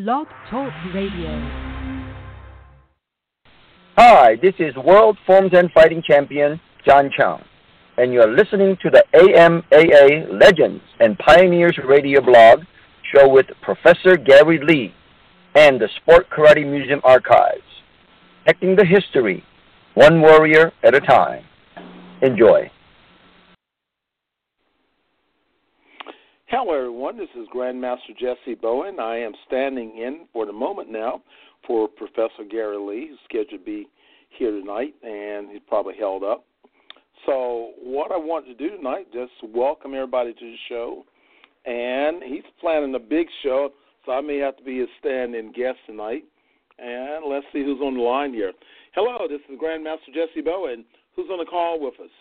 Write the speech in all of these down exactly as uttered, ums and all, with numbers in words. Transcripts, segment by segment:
Blog Talk Radio. Hi, this is World Forms and Fighting Champion John Chung, and you're listening to the A M A A Legends and Pioneers Radio blog show with Professor Gary Lee and the Sport Karate Museum Archives, connecting the history, one warrior at a time. Enjoy. Hello, everyone. This is Grandmaster Jesse Bowen. I am standing in for the moment now for Professor Gary Lee, who's scheduled to be here tonight, and he's probably held up. So what I want to do tonight, just welcome everybody to the show. And he's planning a big show, so I may have to be a stand-in guest tonight. And let's see who's on the line here. Hello, this is Grandmaster Jesse Bowen. Who's on the call with us?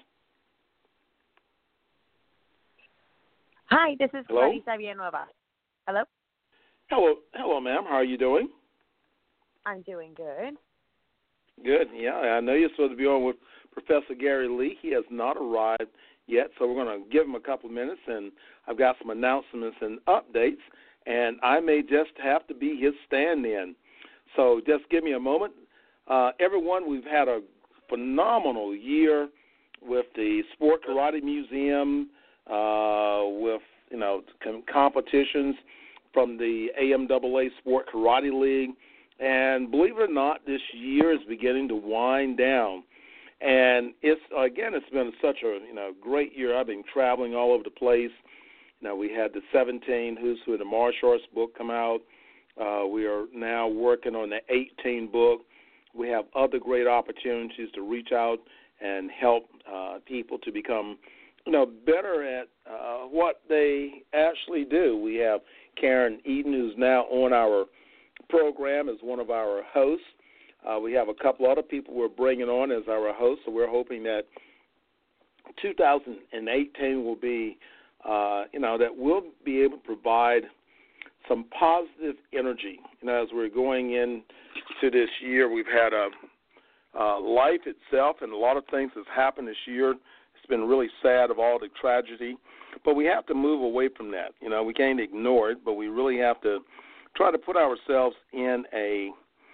Hi, this is Hello? Clarissa Villanueva. Hello? Hello, hello, ma'am. How are you doing? I'm doing good. Good. Yeah, I know you're supposed to be on with Professor Gary Lee. He has not arrived yet, so we're going to give him a couple of minutes, and I've got some announcements and updates, and I may just have to be his stand-in. So just give me a moment. Uh, everyone, we've had a phenomenal year with the Sport Karate Museum, uh, with, you know, com- competitions from the A M A A Sport Karate League. And believe it or not, this year is beginning to wind down. And it's, again, it's been such a, you know, great year. I've been traveling all over the place. You know, we had the seventeen Who's Who the Martial Arts book come out. Uh, we are now working on the eighteen book. We have other great opportunities to reach out and help uh, people to become, you know, better at uh, what they actually do. We have Karen Eden, who's now on our program as one of our hosts. Uh, we have a couple other people we're bringing on as our hosts, so we're hoping that two thousand eighteen will be, uh, you know, that we'll be able to provide some positive energy. You know, as we're going into this year, we've had a uh, life itself, and a lot of things that's happened this year. It's been really sad of all the tragedy, but we have to move away from that. You know, we can't ignore it, but we really have to try to put ourselves in a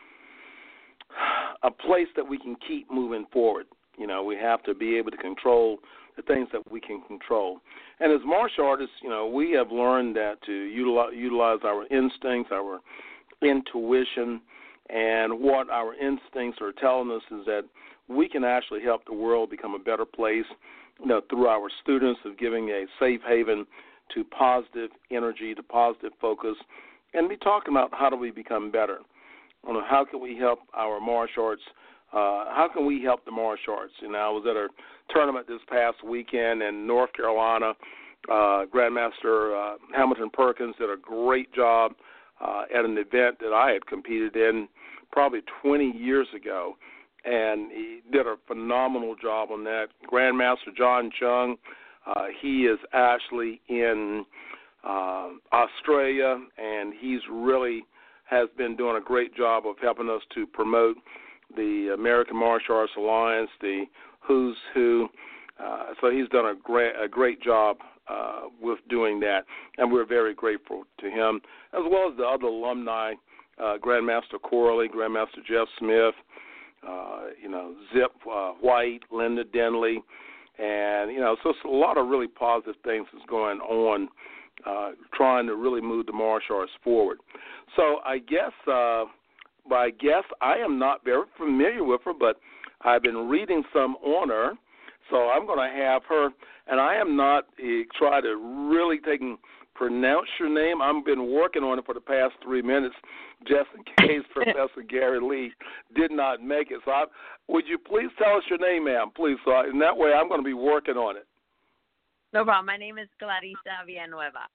a place that we can keep moving forward. You know, we have to be able to control the things that we can control. And as martial artists, you know, we have learned that to utilize, utilize our instincts, our intuition, and what our instincts are telling us is that we can actually help the world become a better place, you know, through our students of giving a safe haven to positive energy, to positive focus, and be talking about how do we become better. You know, how can we help our martial arts? Uh, how can we help the martial arts? You know, I was at a tournament this past weekend in North Carolina. Uh, Grandmaster uh, Hamilton Perkins did a great job uh, at an event that I had competed in probably twenty years ago, and he did a phenomenal job on that. Grandmaster John Chung, uh, he is actually in uh, Australia, and he's really has been doing a great job of helping us to promote the American Martial Arts Alliance, the Who's Who. Uh, so he's done a great, a great job uh, with doing that, and we're very grateful to him, as well as the other alumni, uh, Grandmaster Corley, Grandmaster Jeff Smith, uh, you know, Zip uh, White, Linda Denley, and, you know, so it's a lot of really positive things that's going on, uh, trying to really move the martial arts forward. So I guess, uh, but I guess I am not very familiar with her, but I've been reading some on her, so I'm going to have her, and I am not uh, try to really take and pronounce your name. I've been working on it for the past three minutes just in case Professor Gary Lee did not make it. So I, would you please tell us your name, ma'am, please? So I, in that way I'm going to be working on it. No problem. My name is Clarissa Villanueva.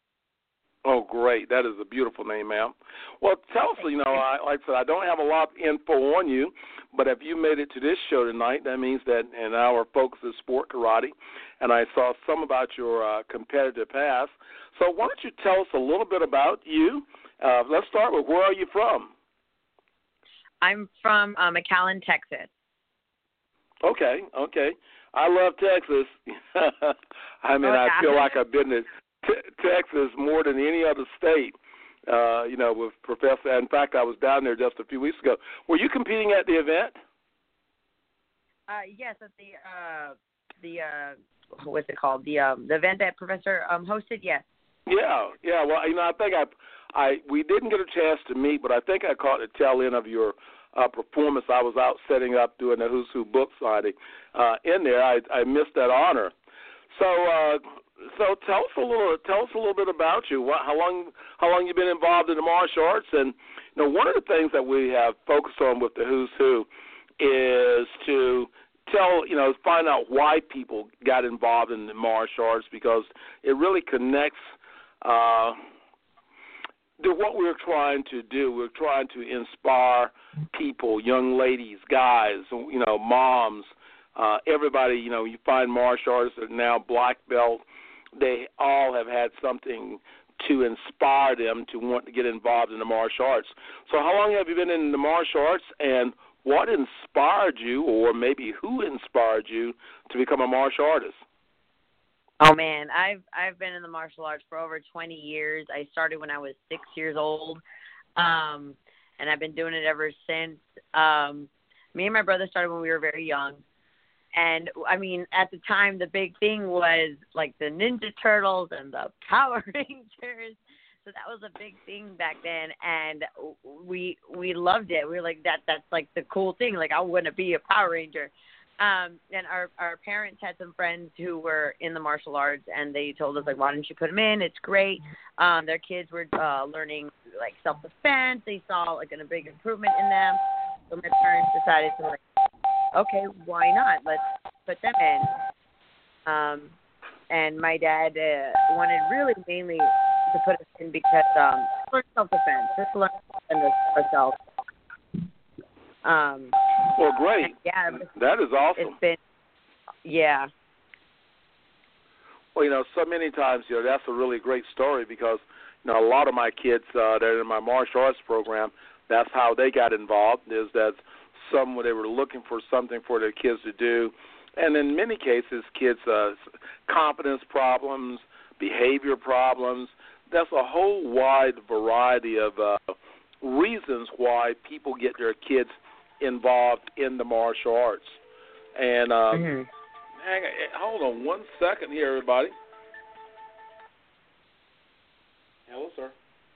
Oh, great. That is a beautiful name, ma'am. Well, tell us, you know, I, like I said, I don't have a lot of info on you, but if you made it to this show tonight, that means that in our focus is sport karate, and I saw some about your uh, competitive past. So why don't you tell us a little bit about you? Uh, let's start with where are you from? I'm from uh, McAllen, Texas. Okay, okay. I love Texas. I mean, Oh, I yeah. feel like I've been to t- Texas more than any other state. uh, you know, with Professor. In fact, I was down there just a few weeks ago. Were you competing at the event? Uh, yes, at the uh, the uh, what's it called? The um, the event that Professor um hosted. Yes. Yeah, yeah. Well, you know, I think I, I we didn't get a chance to meet, but I think I caught the tail end of your uh, performance. I was out setting up doing the Who's Who book signing uh, in there. I, I missed that honor. So, uh, so tell us a little. Tell us a little bit about you. What, how long? How long you've been involved in the martial arts? And you know, one of the things that we have focused on with the Who's Who is to tell, you know, find out why people got involved in the martial arts, because it really connects uh, to what we're trying to do. We're trying to inspire people, young ladies, guys, you know, moms, uh, everybody. You know, you find martial artists that are now black belt. They all have had something to inspire them to want to get involved in the martial arts. So how long have you been in the martial arts, and what inspired you, or maybe who inspired you to become a martial artist? Oh man, I've I've been in the martial arts for over twenty years. I started when I was six years old, um, and I've been doing it ever since. Um, me and my brother started when we were very young, and I mean, at the time, the big thing was like the Ninja Turtles and the Power Rangers. So that was a big thing back then, and we we loved it. We were like, that that's like the cool thing. Like, I want to be a Power Ranger. Um, and our, our parents had some friends who were in the martial arts, and they told us, like, why don't you put them in? It's great. Um, their kids were uh, learning, like, self-defense. They saw, like, a big improvement in them. So my parents decided to, like, okay, why not? Let's put them in. Um, and my dad uh, wanted really mainly to put us in because um, for self-defense, just to learn to defend ourselves. Um, well, great. Yeah, that is awesome. It's been, yeah. Well, you know, so many times, you know, that's a really great story, because, you know, a lot of my kids uh, that are in my martial arts program, that's how they got involved, is that some they were looking for something for their kids to do. And in many cases, kids' uh, confidence problems, behavior problems, that's a whole wide variety of uh, reasons why people get their kids involved in the martial arts. And uh, mm-hmm. hang on, hold on one second here, everybody. Hello, sir.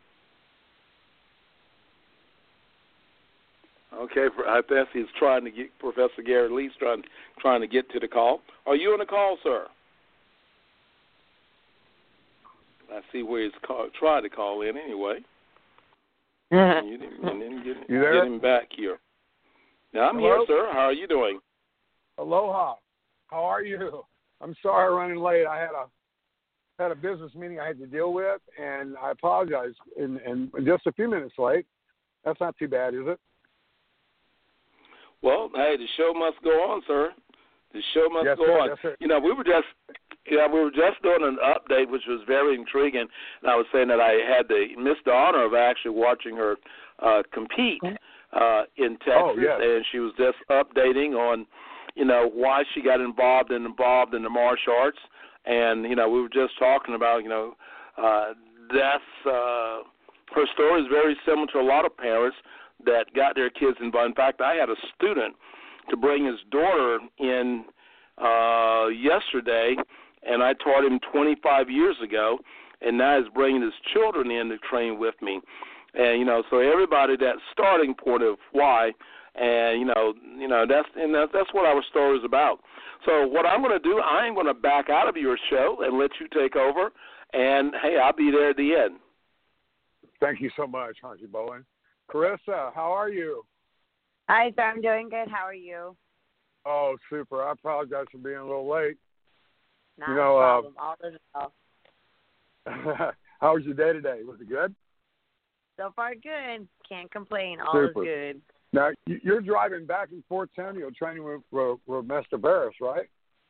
Okay, I guess he's trying to get, Professor Gary Lee's trying, trying to get to the call. Are you on the call, sir? I see where he's call, trying to call in anyway. You didn't, you didn't get, you there? get him back here. Now, I'm Hello? here, sir. How are you doing? Aloha. How are you? I'm sorry I'm running late. I had a had a business meeting I had to deal with, and I apologize. And, and just a few minutes late. That's not too bad, is it? Well, hey, the show must go on, sir. The show must yes, go sir, on. yes, sir. You know, we were just yeah, we were just doing an update, which was very intriguing. And I was saying that I had the missed the honor of actually watching her uh, compete uh, in Texas, oh, yes. and she was just updating on, you know, why she got involved and involved in the martial arts. And you know, we were just talking about, you know, uh, that's uh, her story is very similar to a lot of parents that got their kids involved. In fact, I had a student to bring his daughter in uh, yesterday, and I taught him twenty-five years ago, and now he's bringing his children in to train with me. And you know, so everybody, that starting point of why, and you know, you know that's and that's, that's what our story is about. So what I'm going to do, I am going to back out of your show and let you take over. And hey, I'll be there at the end. Thank you so much, Hanji Bowen. Carissa, how are you? Hi, sir. I'm doing good. How are you? Oh, super. I apologize for being a little late. Not you know, a problem. Uh, All is well. How was your day today? Was it good? So far, good. Can't complain. All super. is good. Now, you're driving back and forth, Antonio, training with, with, with Master Barris, right?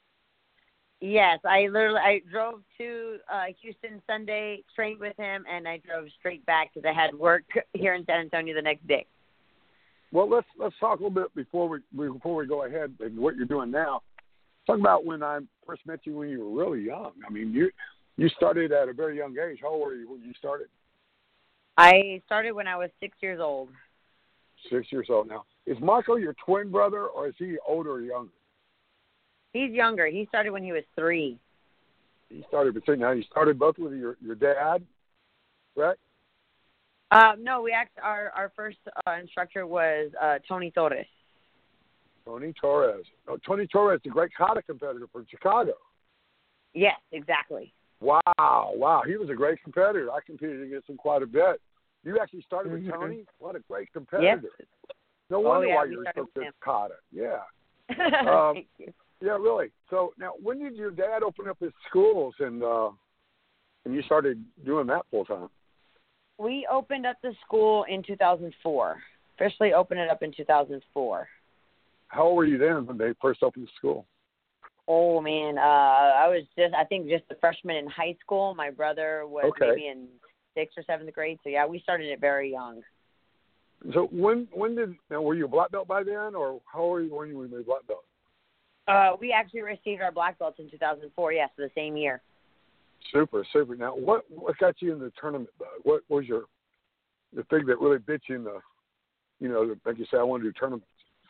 Yes, I literally I drove to uh, Houston Sunday, trained with him, and I drove straight back because I had work here in San Antonio the next day. Well, let's let's talk a little bit before we before we go ahead and what you're doing now. Talk about when I first met you when you were really young. I mean, you you started at a very young age. How old were you when you started? I started when I was six years old. Six years old now. Is Marco your twin brother, or is he older or younger? He's younger. He started when he was three. He started between now. You started both with your your dad, correct? Uh, no, we act, our our first uh, instructor was uh, Tony Torres. Tony Torres. Oh, Tony Torres, the great kata competitor from Chicago. Yes, exactly. Wow, wow. He was a great competitor. I competed against him quite a bit. You actually started with mm-hmm. Tony? What a great competitor. Yep. No wonder oh, yeah, why you're so good at kata. Yeah. Um, Thank you. Yeah, really. So now, when did your dad open up his schools and uh, and you started doing that full time? We opened up the school in two thousand four. Officially opened it up in two thousand four. How old were you then when they first opened the school? Oh, man. Uh, I was just, I think, just a freshman in high school. My brother was okay. maybe in sixth or seventh grade. So, yeah, we started it very young. So when when did, now were you a black belt by then, or how old were you when you were a black belt? Uh, we actually received our black belts in two thousand four, yes, the same year. Super, super. Now, what what got you in the tournament, though? What was your, the thing that really bit you in the, you know, like you say, I want to do tournaments?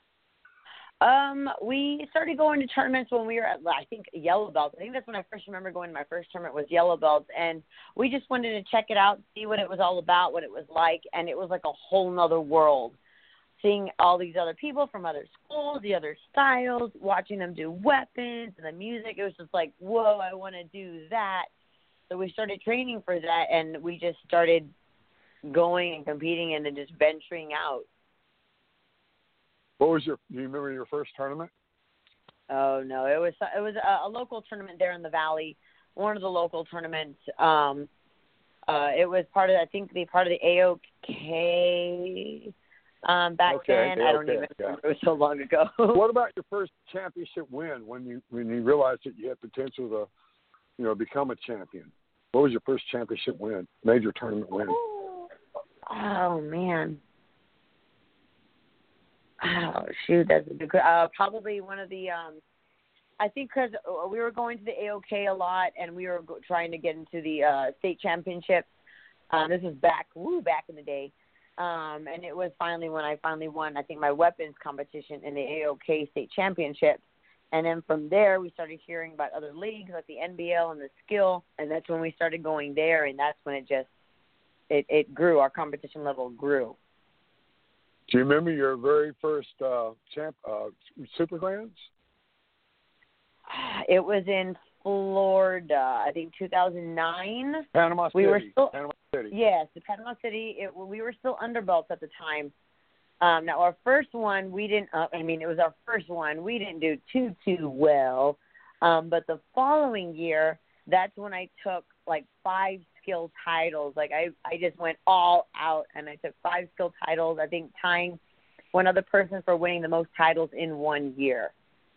Um, we started going to tournaments when we were at, I think, yellow belts. I think that's when I first remember going to my first tournament was yellow belts, and we just wanted to check it out, see what it was all about, what it was like, and it was like a whole nother world. Seeing all these other people from other schools, the other styles, watching them do weapons and the music, it was just like, whoa, I want to do that. So we started training for that, and we just started going and competing and then just venturing out. What was your, do you remember your first tournament? Oh, no, it was it was a, a local tournament there in the Valley, one of the local tournaments. Um, uh, it was part of, I think, the part of the A O K um, back okay, then. A O K, I don't even yeah. remember. It was so long ago. What about your first championship win when you when you realized that you had potential to, you know, become a champion? What was your first championship win, major tournament win? Oh, man. Oh, shoot, that's a good uh, probably one of the, um, I think because we were going to the A O K a lot and we were go- trying to get into the uh, state championships. Um, this was back, woo, back in the day. Um, and it was finally when I finally won, I think, my weapons competition in the A O K state championships. And then from there, we started hearing about other leagues like the N B L and the Skill. And that's when we started going there. And that's when it just, it, it grew. Our competition level grew. Do you remember your very first uh, champ uh, Super Grands? It was in Florida, I think two thousand nine. Panama City. We were still, Panama City. Yes, the Panama City. It, we were still underbelts at the time. Um, now, our first one, we didn't, uh, I mean, it was our first one. We didn't do too, too well. Um, but the following year, that's when I took like five skill titles. Like I, I just went all out and I took five skill titles. I think tying one other person for winning the most titles in one year.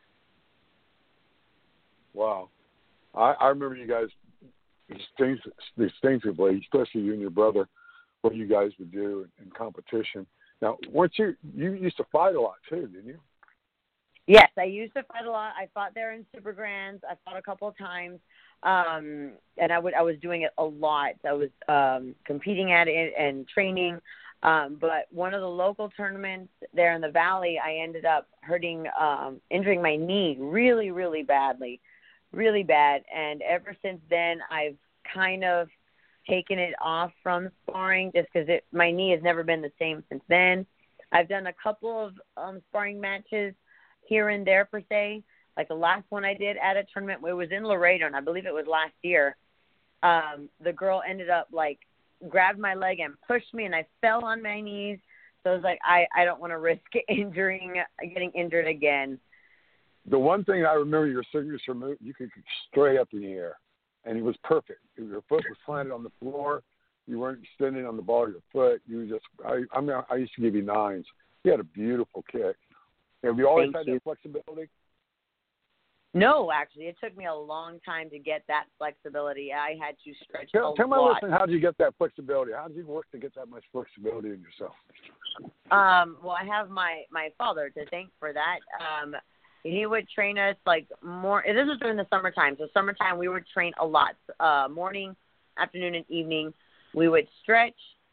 Wow. I, I remember you guys distinctively, especially you and your brother, what you guys would do in competition. Now, weren't you, you used to fight a lot too, didn't you? Yes, I used to fight a lot. I fought there in Super Grands. I fought a couple of times. Um, and I would, I was doing it a lot. I was um, competing at it and training. Um, but one of the local tournaments there in the Valley, I ended up hurting, um, injuring my knee really, really badly, really bad. And ever since then, I've kind of taken it off from sparring just because it, my knee has never been the same since then. I've done a couple of um, sparring matches here and there per se. Like the last one I did at a tournament, it was in Laredo, and I believe it was last year. Um, the girl ended up like grabbed my leg and pushed me, and I fell on my knees. So I was like, I, I don't want to risk injuring, getting injured again. The one thing I remember, your signature move, you could kick straight up in the air, and it was perfect. Your foot was planted on the floor. You weren't extending on the ball of your foot. You just, I, I mean, I used to give you nines. You had a beautiful kick. Have you always Thank had you. that flexibility? No, actually, it took me a long time to get that flexibility. I had to stretch Tell, a tell my lot. listeners, how did you get that flexibility? How did you work to get that much flexibility in yourself? Um, well, I have my, my father to thank for that. Um, he would train us like more. This was during the summertime. So summertime, we would train a lot. Uh, morning, afternoon, and evening. We would stretch.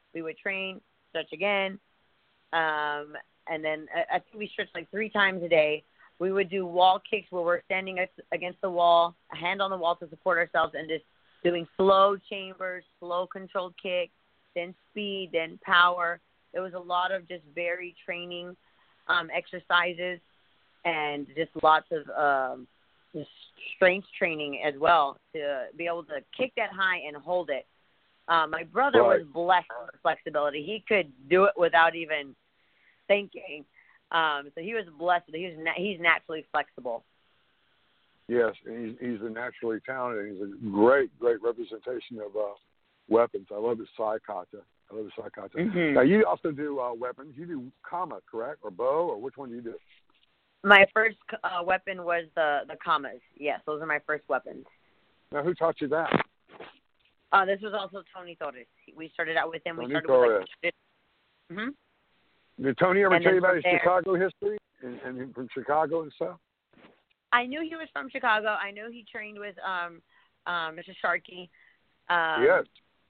We would train, stretch again, um, and then I, I think we stretched like three times a day. We would do wall kicks where we're standing against the wall, a hand on the wall to support ourselves, and just doing slow chambers, slow controlled kicks, then speed, then power. There was a lot of just very training um, exercises and just lots of um, just strength training as well to be able to kick that high and hold it. Um, my brother right. was blessed with flexibility. He could do it without even thinking. Um, so he was blessed. He was na- he's naturally flexible. Yes, he's, he's a naturally talented. He's a great, great representation of uh, weapons. I love his sai kata. I love his sai kata. Mm-hmm. Now, you also do uh, weapons. You do kama, correct? Or bow, or which one do you do? My first uh, weapon was the, the kamas. Yes, those are my first weapons. Now, who taught you that? Uh, this was also Tony Torres. We started out with him. Tony we started Torres. with like... Mm-hmm. Did Tony ever and tell you about his there, Chicago history and, and from Chicago and stuff? I knew he was from Chicago. I knew he trained with um, um, Mister Sharkey. Um, yes.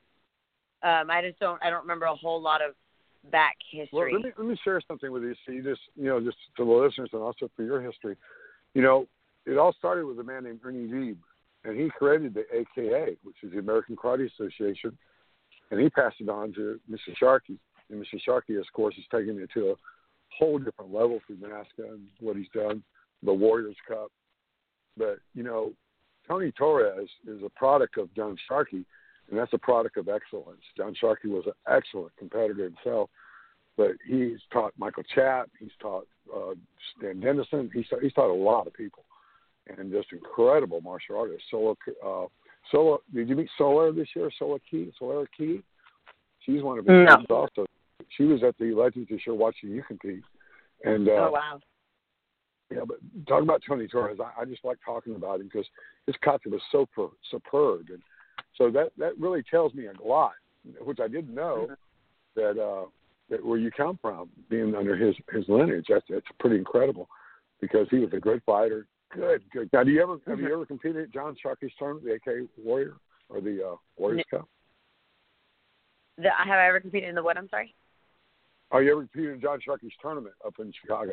Um, I just don't. I don't remember a whole lot of back history. Well, let me let me share something with you. So you just you know just to the listeners and also for your history. You know, it all started with a man named Ernie Wiebe, and he created the A K A, which is the American Karate Association, and he passed it on to Mister Sharkey. And Mister Sharkey, of course, has taken it to a whole different level through NASCA and what he's done, the Warriors Cup. But, you know, Tony Torres is a product of John Sharkey, and that's a product of excellence. John Sharkey was an excellent competitor himself, but he's taught Michael Chapp, he's taught uh, Stan Dennison, he's, he's taught a lot of people, and just incredible martial artists. Sola, uh, Sola, did you meet Sola this year, Sola Key, Sola Key? She's one of his no. friends also. She was at the Legends this year watching you compete. And, uh, oh, wow. Yeah, but talking about Tony Torres, I, I just like talking about him because his kata was so per, superb. And so that, that really tells me a lot, which I didn't know, mm-hmm. that uh, that where you come from, being under his, his lineage. That's, that's pretty incredible because he was a good fighter. Good, good. Now, do you ever mm-hmm. have you ever competed at John Sharkey's tournament, the A K Warrior or the uh, Warriors no. Cup? The, have I ever competed in the what? I'm sorry. Are you ever competed in John Sharkey's tournament up in Chicago?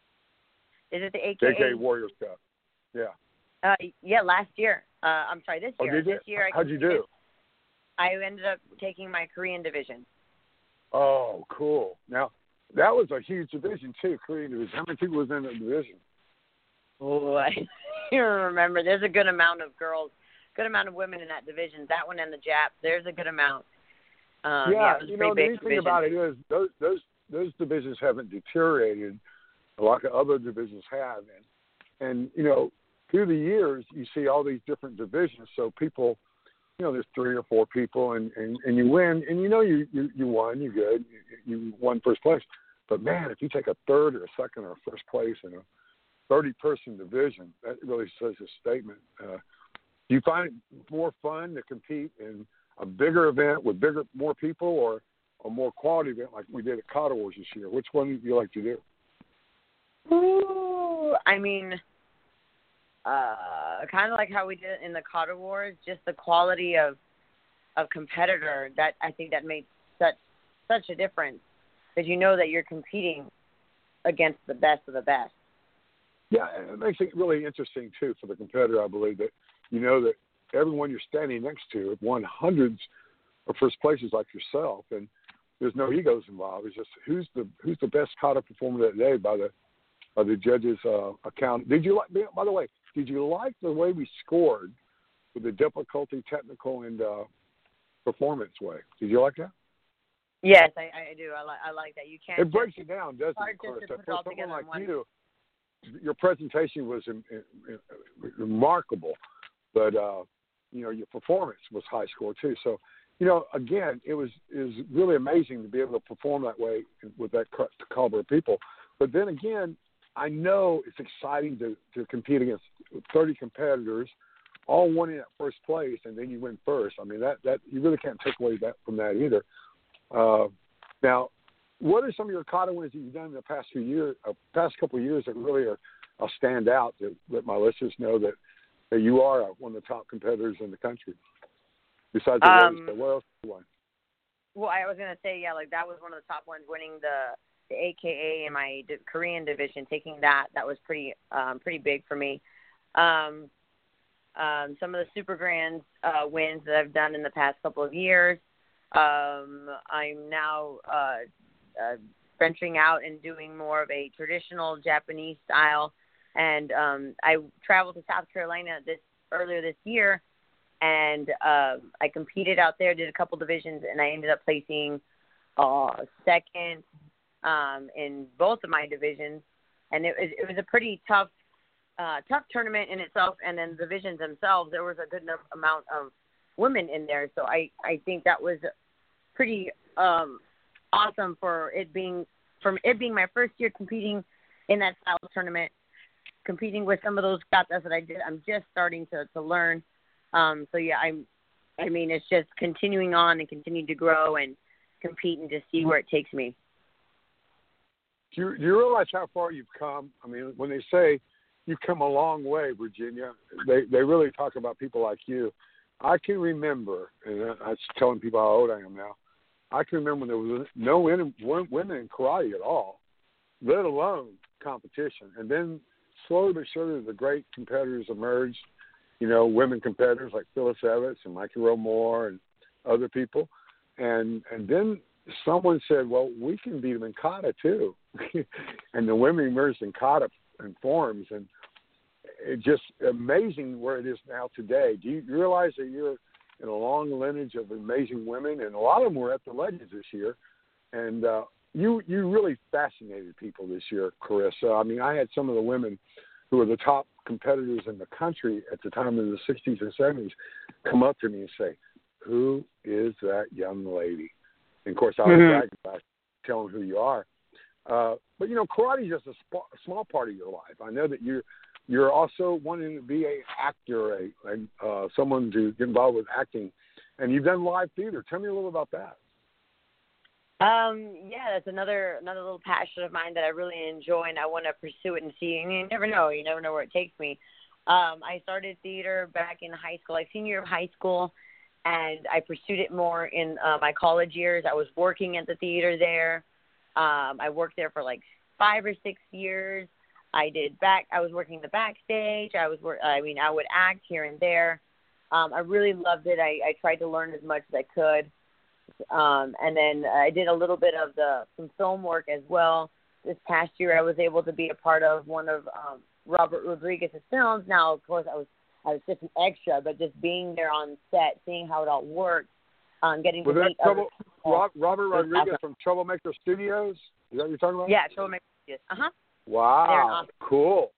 Is it the A K A? A K A Warriors Cup. Yeah. Uh, yeah, last year. Uh, I'm sorry, this year. Oh, did you? This year, How'd I you do? I ended up taking my Korean division. Oh, cool. Now, that was a huge division, too, Korean division. How many people was in the division? Oh, I don't remember. There's a good amount of girls, good amount of women in that division. That one and the Jap, there's a good amount. Um, yeah, yeah you know, the neat thing about it is those, those, those divisions haven't deteriorated like other divisions have. And, and, you know, through the years, you see all these different divisions. So people, you know, there's three or four people, and, and, and you win, and you know you, you, you won, you're good, you, you won first place. But, man, if you take a third or a second or a first place in a thirty-person division, that really says a statement. Uh, do you find it more fun to compete in a bigger event with bigger, more people, or a more quality event like we did at Kata Wars this year? Which one do you like to do? Ooh, I mean, uh, kind of like how we did it in the Kata Wars, just the quality of of competitor that I think that made such such a difference, because you know that you're competing against the best of the best. Yeah, and it makes it really interesting too for the competitor. I believe that you know that everyone you're standing next to have won hundreds of first places like yourself, and there's no egos involved. It's just who's the who's the best kata performer that day by the by the judges' uh, account. Did you like? By the way, did you like the way we scored with the difficulty, technical, and uh, performance way? Did you like that? Yes, I, I do. I like I like that. You can't. It breaks it down, doesn't it? Hard For someone like one. you, your presentation was in, in, in, remarkable, but uh, you know your performance was high score too. So, you know, again, it was it was really amazing to be able to perform that way with that caliber of people. But then again, I know it's exciting to, to compete against thirty competitors, all winning at first place, and then you win first. I mean, that, that you really can't take away that from that either. Uh, now, what are some of your kata wins that you've done in the past few years, uh, past couple of years that really are, are stand out to let my listeners know that, that you are one of the top competitors in the country? Besides the um, Warriors, what else do you won? well, I was gonna say, yeah, like that was one of the top ones, winning the the A K A in my di- Korean division. Taking that, that was pretty um, pretty big for me. Um, um, some of the Super Grands uh, wins that I've done in the past couple of years. Um, I'm now uh, uh, venturing out and doing more of a traditional Japanese style. And um, I traveled to South Carolina this earlier this year, and uh, I competed out there, did a couple divisions, and I ended up placing uh, second um, in both of my divisions. And it was, it was a pretty tough, uh, tough tournament in itself. And then the divisions themselves, there was a good enough amount of women in there. So I, I think that was pretty um, awesome for it being, from it being my first year competing in that style of tournament, competing with some of those gatas that I did. I'm just starting to, to learn. Um, so yeah, I'm, I mean, it's just continuing on and continuing to grow and compete and just see where it takes me. Do you, do you realize how far you've come? I mean, when they say you've come a long way, Virginia, they, they really talk about people like you. I can remember, and I was telling people how old I am now, I can remember when there was no women, women in karate at all, let alone competition. And then slowly but surely the great competitors emerged, you know, women competitors like Phyllis Evans and Mikey Rowe Moore and other people. And and then someone said, well, we can beat them in kata too. And the women emerged in kata and forms. And it's just amazing where it is now today. Do you realize that you're in a long lineage of amazing women? And a lot of them were at the Legends this year. And uh, you you really fascinated people this year, Carissa. I mean, I had some of the women who were the top competitors in the country at the time in the sixties and seventies come up to me and say, who is that young lady? And, of course, I was Mm-hmm. bragging about telling who you are. Uh, but, you know, karate is just a, sp- a small part of your life. I know that you're, you're also wanting to be an actor, a, a, uh, someone to get involved with acting. And you've done live theater. Tell me a little about that. Um, yeah, that's another another little passion of mine that I really enjoy, and I want to pursue it and see. And you never know, you never know where it takes me. Um, I started theater back in high school, like senior year of high school, and I pursued it more in uh, my college years. I was working at the theater there. Um, I worked there for like five or six years. I did back. I was working the backstage. I was. Work, I mean, I would act here and there. Um, I really loved it. I, I tried to learn as much as I could. Um, and then I did a little bit of the some film work as well. This past year, I was able to be a part of one of um, Robert Rodriguez's films. Now, of course, I was I was just an extra, but just being there on set, seeing how it all worked, um, getting Was to that meet Trouble, other Rob, Robert was Rodriguez awesome. from Troublemaker Studios? Is that what you're talking about? Yeah, Troublemaker Studios. Uh huh. Wow, awesome. cool.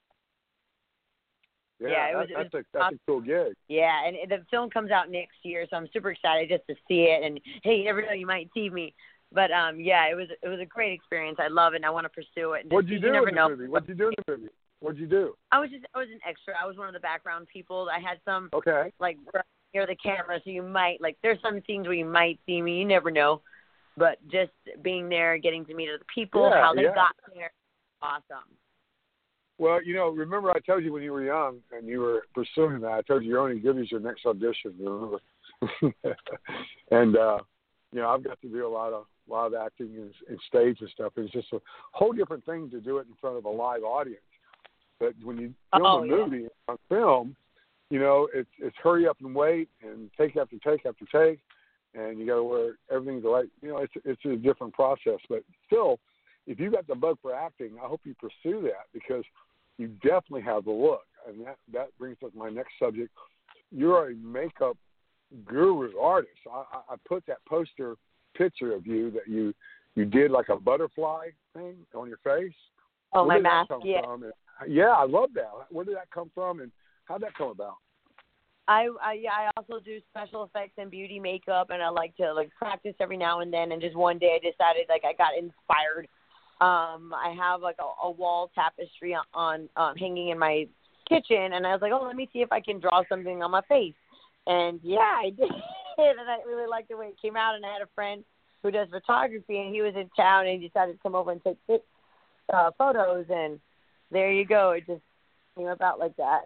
Yeah, Yeah, it was- that, it was that's, a, that's awesome. a cool gig. Yeah, and the film comes out next year, so I'm super excited just to see it. And hey, you never know, you might see me. But um, yeah, it was it was a great experience. I love it, and I want to pursue it. And What'd you do you never in the know. movie? What'd you do in the movie? What'd you do? I was just I was an extra. I was one of the background people. I had some Okay. like near the camera, so you might like there's some scenes where you might see me. You never know. But just being there, getting to meet other people, Yeah, how they yeah. got there, awesome. Well, you know, remember I told you when you were young and you were pursuing that, I told you you're only good as your next audition, remember? and, uh, you know, I've got to do a lot of a lot of acting and, and stage and stuff. It's just a whole different thing to do it in front of a live audience. But when you film Oh, a yeah. movie on film, you know, it's it's hurry up and wait and take after take after take, and you got to wear everything the right. You know, it's it's a different process. But still, if you got the bug for acting, I hope you pursue that because you definitely have the look, and that that brings up my next subject. You're a makeup guru artist. I, I put that poster picture of you that you you did like a butterfly thing on your face. Oh, Where my did that mask, come yeah. from? And, yeah, I love that. Where did that come from, and how did that come about? I, I yeah, I also do special effects and beauty makeup, and I like to like practice every now and then. And just one day, I decided like I got inspired. Um, I have like a, a wall tapestry on, on um, hanging in my kitchen, and I was like, oh, let me see if I can draw something on my face. And yeah, I did, and I really liked the way it came out. And I had a friend who does photography, and he was in town, and he decided to come over and take uh, photos, and there you go. It just came about like that.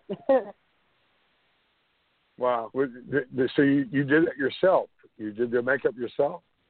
Wow. So you, you did it yourself? You did the makeup yourself?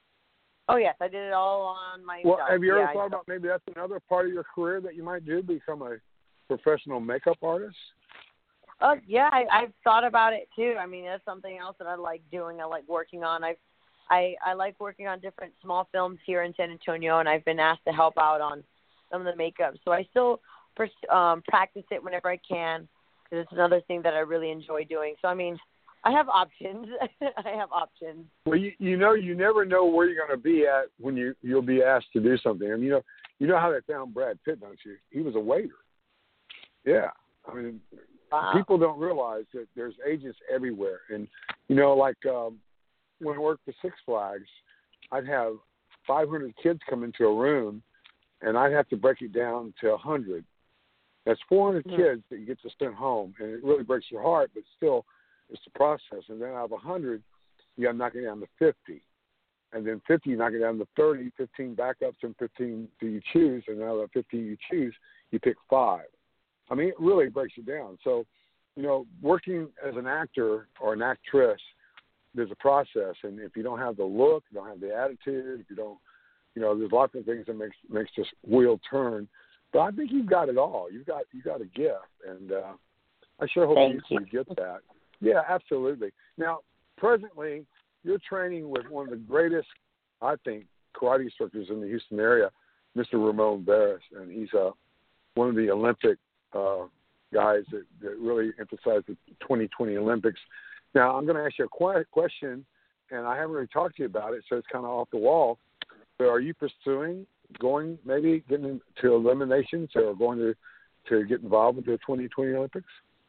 Oh yes, I did it all on my. Well, have you ever yeah, thought I, about maybe that's another part of your career that you might do, become a professional makeup artist? Uh, yeah, I, I've thought about it too. I mean, that's something else that I like doing. I like working on. I, I, I like working on different small films here in San Antonio, and I've been asked to help out on some of the makeup. So I still pers- um, practice it whenever I can, because it's another thing that I really enjoy doing. So I mean, I have options. I have options. Well, you, you know, you never know where you're going to be at when you you'll be asked to do something. I mean, you know, you know how they found Brad Pitt, don't you? He was a waiter. Yeah, I mean, Wow. people don't realize that there's agents everywhere, and you know, like um, when I worked for Six Flags, I'd have five hundred kids come into a room, and I'd have to break it down to one hundred. That's four hundred Mm-hmm. kids that you get to send home, and it really breaks your heart, but still, it's the process. And then out of one hundred, you got to knock it down to fifty. And then fifty, you knock it down to thirty, fifteen backups, and fifteen do you choose. And out of the fifteen you choose, you pick five. I mean, it really breaks you down. So, you know, working as an actor or an actress, there's a process. And if you don't have the look, you don't have the attitude, if you don't, you know, there's lots of things that makes makes this wheel turn. But I think you've got it all. You've got you got a gift, and uh, I sure hope Thank you, you. you get that. Yeah, absolutely. Now, presently, you're training with one of the greatest, I think, karate instructors in the Houston area, Mister Ramon Barris, and he's uh, one of the Olympic uh, guys that, that really emphasize the twenty twenty Olympics. Now, I'm going to ask you a qu- question, and I haven't really talked to you about it, so it's kind of off the wall. But are you pursuing going, maybe getting into eliminations or going to, to get involved with the twenty twenty Olympics?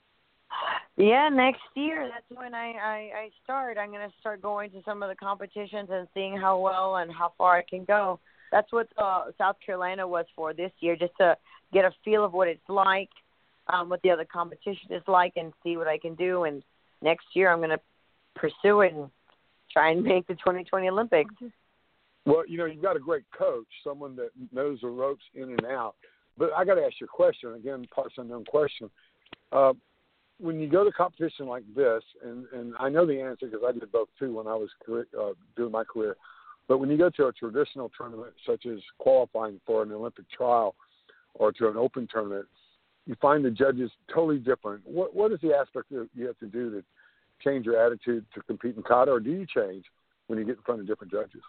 Yeah, next year. That's when I, I, I start. I'm going to start going to some of the competitions and seeing how well and how far I can go. That's what uh, South Carolina was for this year, just to get a feel of what it's like, um, what the other competition is like, and see what I can do. And next year I'm going to pursue it and try and make the twenty twenty Olympics. Well, you know, you've got a great coach, someone that knows the ropes in and out. But I got to ask you a question, again, parts unknown question. Uh, when you go to competition like this, and, and I know the answer because I did both too when I was career, uh, doing my career, but when you go to a traditional tournament such as qualifying for an Olympic trial or to an open tournament, you find the judges totally different. What What is the aspect that you have to do to change your attitude to compete in kata, or do you change when you get in front of different judges?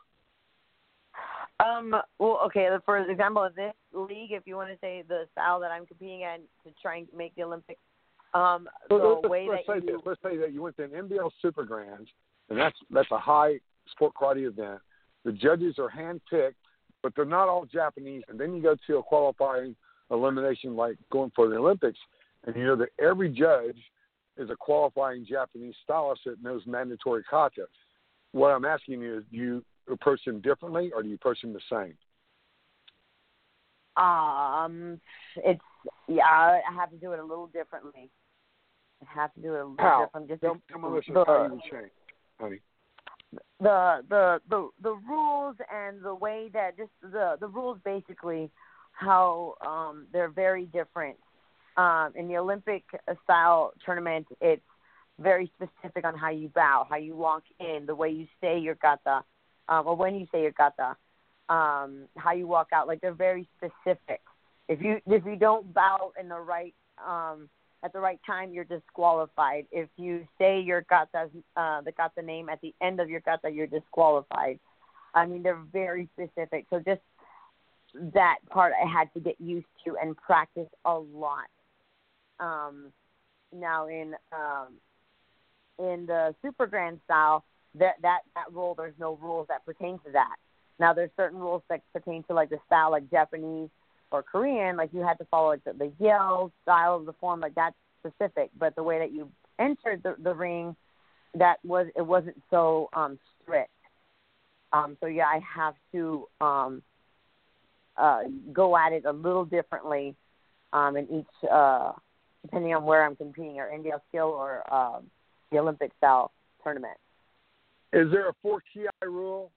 Um. Well, okay. For example, in this league, if you want to say the style that I'm competing at to try and make the Olympics, um, So the let's, way let's that say you this. Let's say that you went to an N B L Super Grand, and that's that's a high sport karate event. The judges are handpicked, but they're not all Japanese. And then you go to a qualifying elimination like going for the Olympics, and you know that every judge is a qualifying Japanese stylist that knows mandatory kata. What I'm asking you is, do you approach them differently, or do you approach them the same? Um, it's yeah. I have to do it a little differently. I have to do it a little How? different. Just Tell, tell my listeners the, how you would change, honey. the the the the rules and the way that just the the rules basically how um they're very different. Um, in the Olympic style tournament, it's very specific on how you bow, how you walk in, the way you say your kata, um, or when you say your kata, um, how you walk out. Like, they're very specific. If you if you don't bow in the right um, at the right time, you're disqualified. If you say your kata, uh, the kata name at the end of your kata, you're disqualified. I mean, they're very specific. So just that part I had to get used to and practice a lot. Um, now in um, in the Super Grand style, that, that that rule, there's no rules that pertain to that. Now there's certain rules that pertain to like the style, like Japanese or Korean, like you had to follow like the, the yell style of the form, like that's specific. But the way that you entered the, the ring, that was it wasn't so um, strict. Um, so yeah, I have to um, uh, go at it a little differently um, in each, uh, depending on where I'm competing, or India skill or uh, the Olympic style tournament. Is there a four ki rule?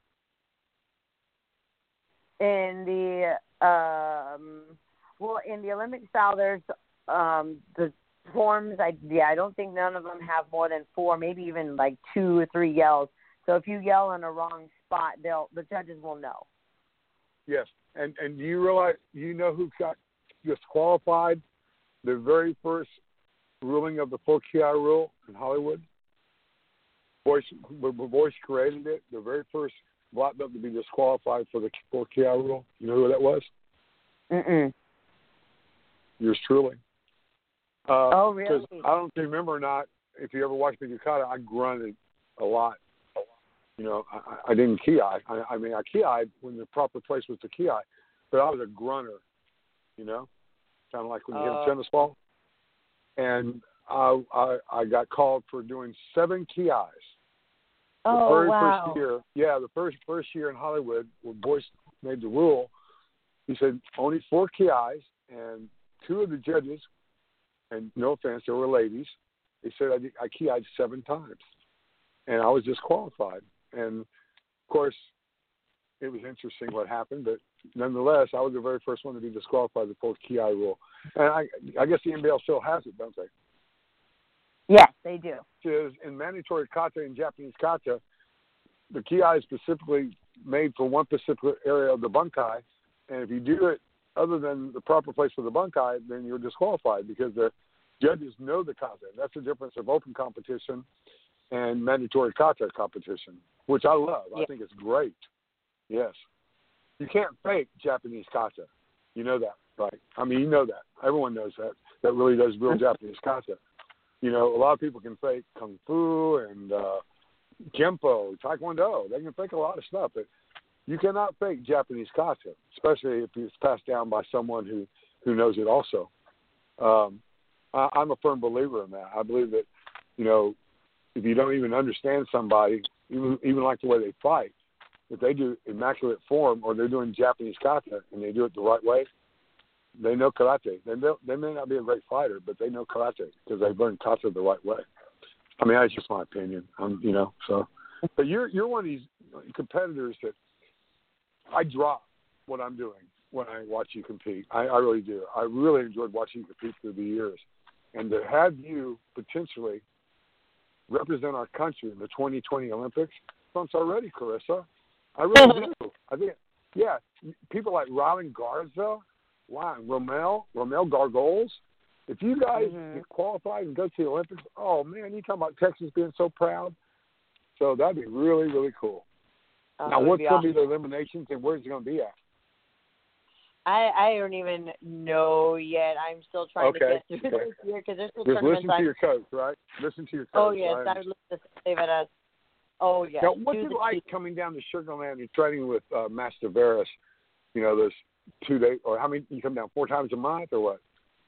In the um, well, in the Olympic style, there's um, the forms. I yeah, I don't think none of them have more than four, maybe even like two or three yells. So if you yell in a wrong spot, they'll the judges will know. Yes, and and do you realize you know who got disqualified? The very first ruling of the four K I rule in Hollywood. Boyce, Boyce created it. The very first black belt to be disqualified for the four K I rule. You know who that was? Mm-mm. Yours truly. Uh, oh, really? Because I don't remember or not, if you ever watched me Yukata, I grunted a lot. You know, I, I didn't ki-eye. I, I mean, I ki-eyed when the proper place was to ki-eye, but I was a grunter, you know, kind of like when you uh, hit a tennis ball. And I, I I got called for doing seven ki-eyes. The oh, very wow. first year, yeah, the first first year in Hollywood when Boyce made the rule, he said only four ki-eyes, and two of the judges, and no offense, they were ladies, they said I, did, I ki-eyed seven times, and I was disqualified. And, of course, it was interesting what happened, but nonetheless, I was the very first one to be disqualified the four ki-eye rule. And I, I guess the N B L still has it, don't they? Yes, they do. Is in mandatory kata and Japanese kata, the ki-eye is specifically made for one specific area of the bunkai, and if you do it other than the proper place for the bunkai, then you're disqualified because the judges know the kata. That's the difference of open competition and mandatory kata competition, which I love. Yeah. I think it's great. Yes. You can't fake Japanese kata. You know that, right? I mean, you know that. Everyone knows that. That really does real Japanese kata. You know, a lot of people can fake kung fu and uh, kempo, taekwondo. They can fake a lot of stuff, but you cannot fake Japanese kata, especially if it's passed down by someone who, who knows it also. Um, I, I'm a firm believer in that. I believe that, you know, if you don't even understand somebody, even even like the way they fight, if they do immaculate form or they're doing Japanese kata and they do it the right way, they know karate. They may, they may not be a great fighter, but they know karate because they've learned kata the right way. I mean, that's just my opinion. Um, you know, so. But you're you're one of these competitors that I drop what I'm doing when I watch you compete. I, I really do. I really enjoyed watching you compete through the years, and to have you potentially represent our country in the twenty twenty Olympics, I'm so ready, Carissa. I really do. I think, yeah, people like Rylan Garza, wow, Romel, Romel Gargoles. If you guys mm-hmm. get qualified and go to the Olympics, oh, man, you talking about Texas being so proud. So that'd be really, really cool. Oh, now, what's going to awesome. be the eliminations and where's it going to be at? I, I don't even know yet. I'm still trying okay. to get through okay. this year because there's still Just tournaments. listen to I'm... your coach, right? Listen to your coach. Oh, yes. Right? I would listen to save it as. Oh, yes. Now, what's Do it the like cheat. coming down to Sugar Land and training with uh, Master Veras? You know, those two days, or how many, you come down four times a month or what?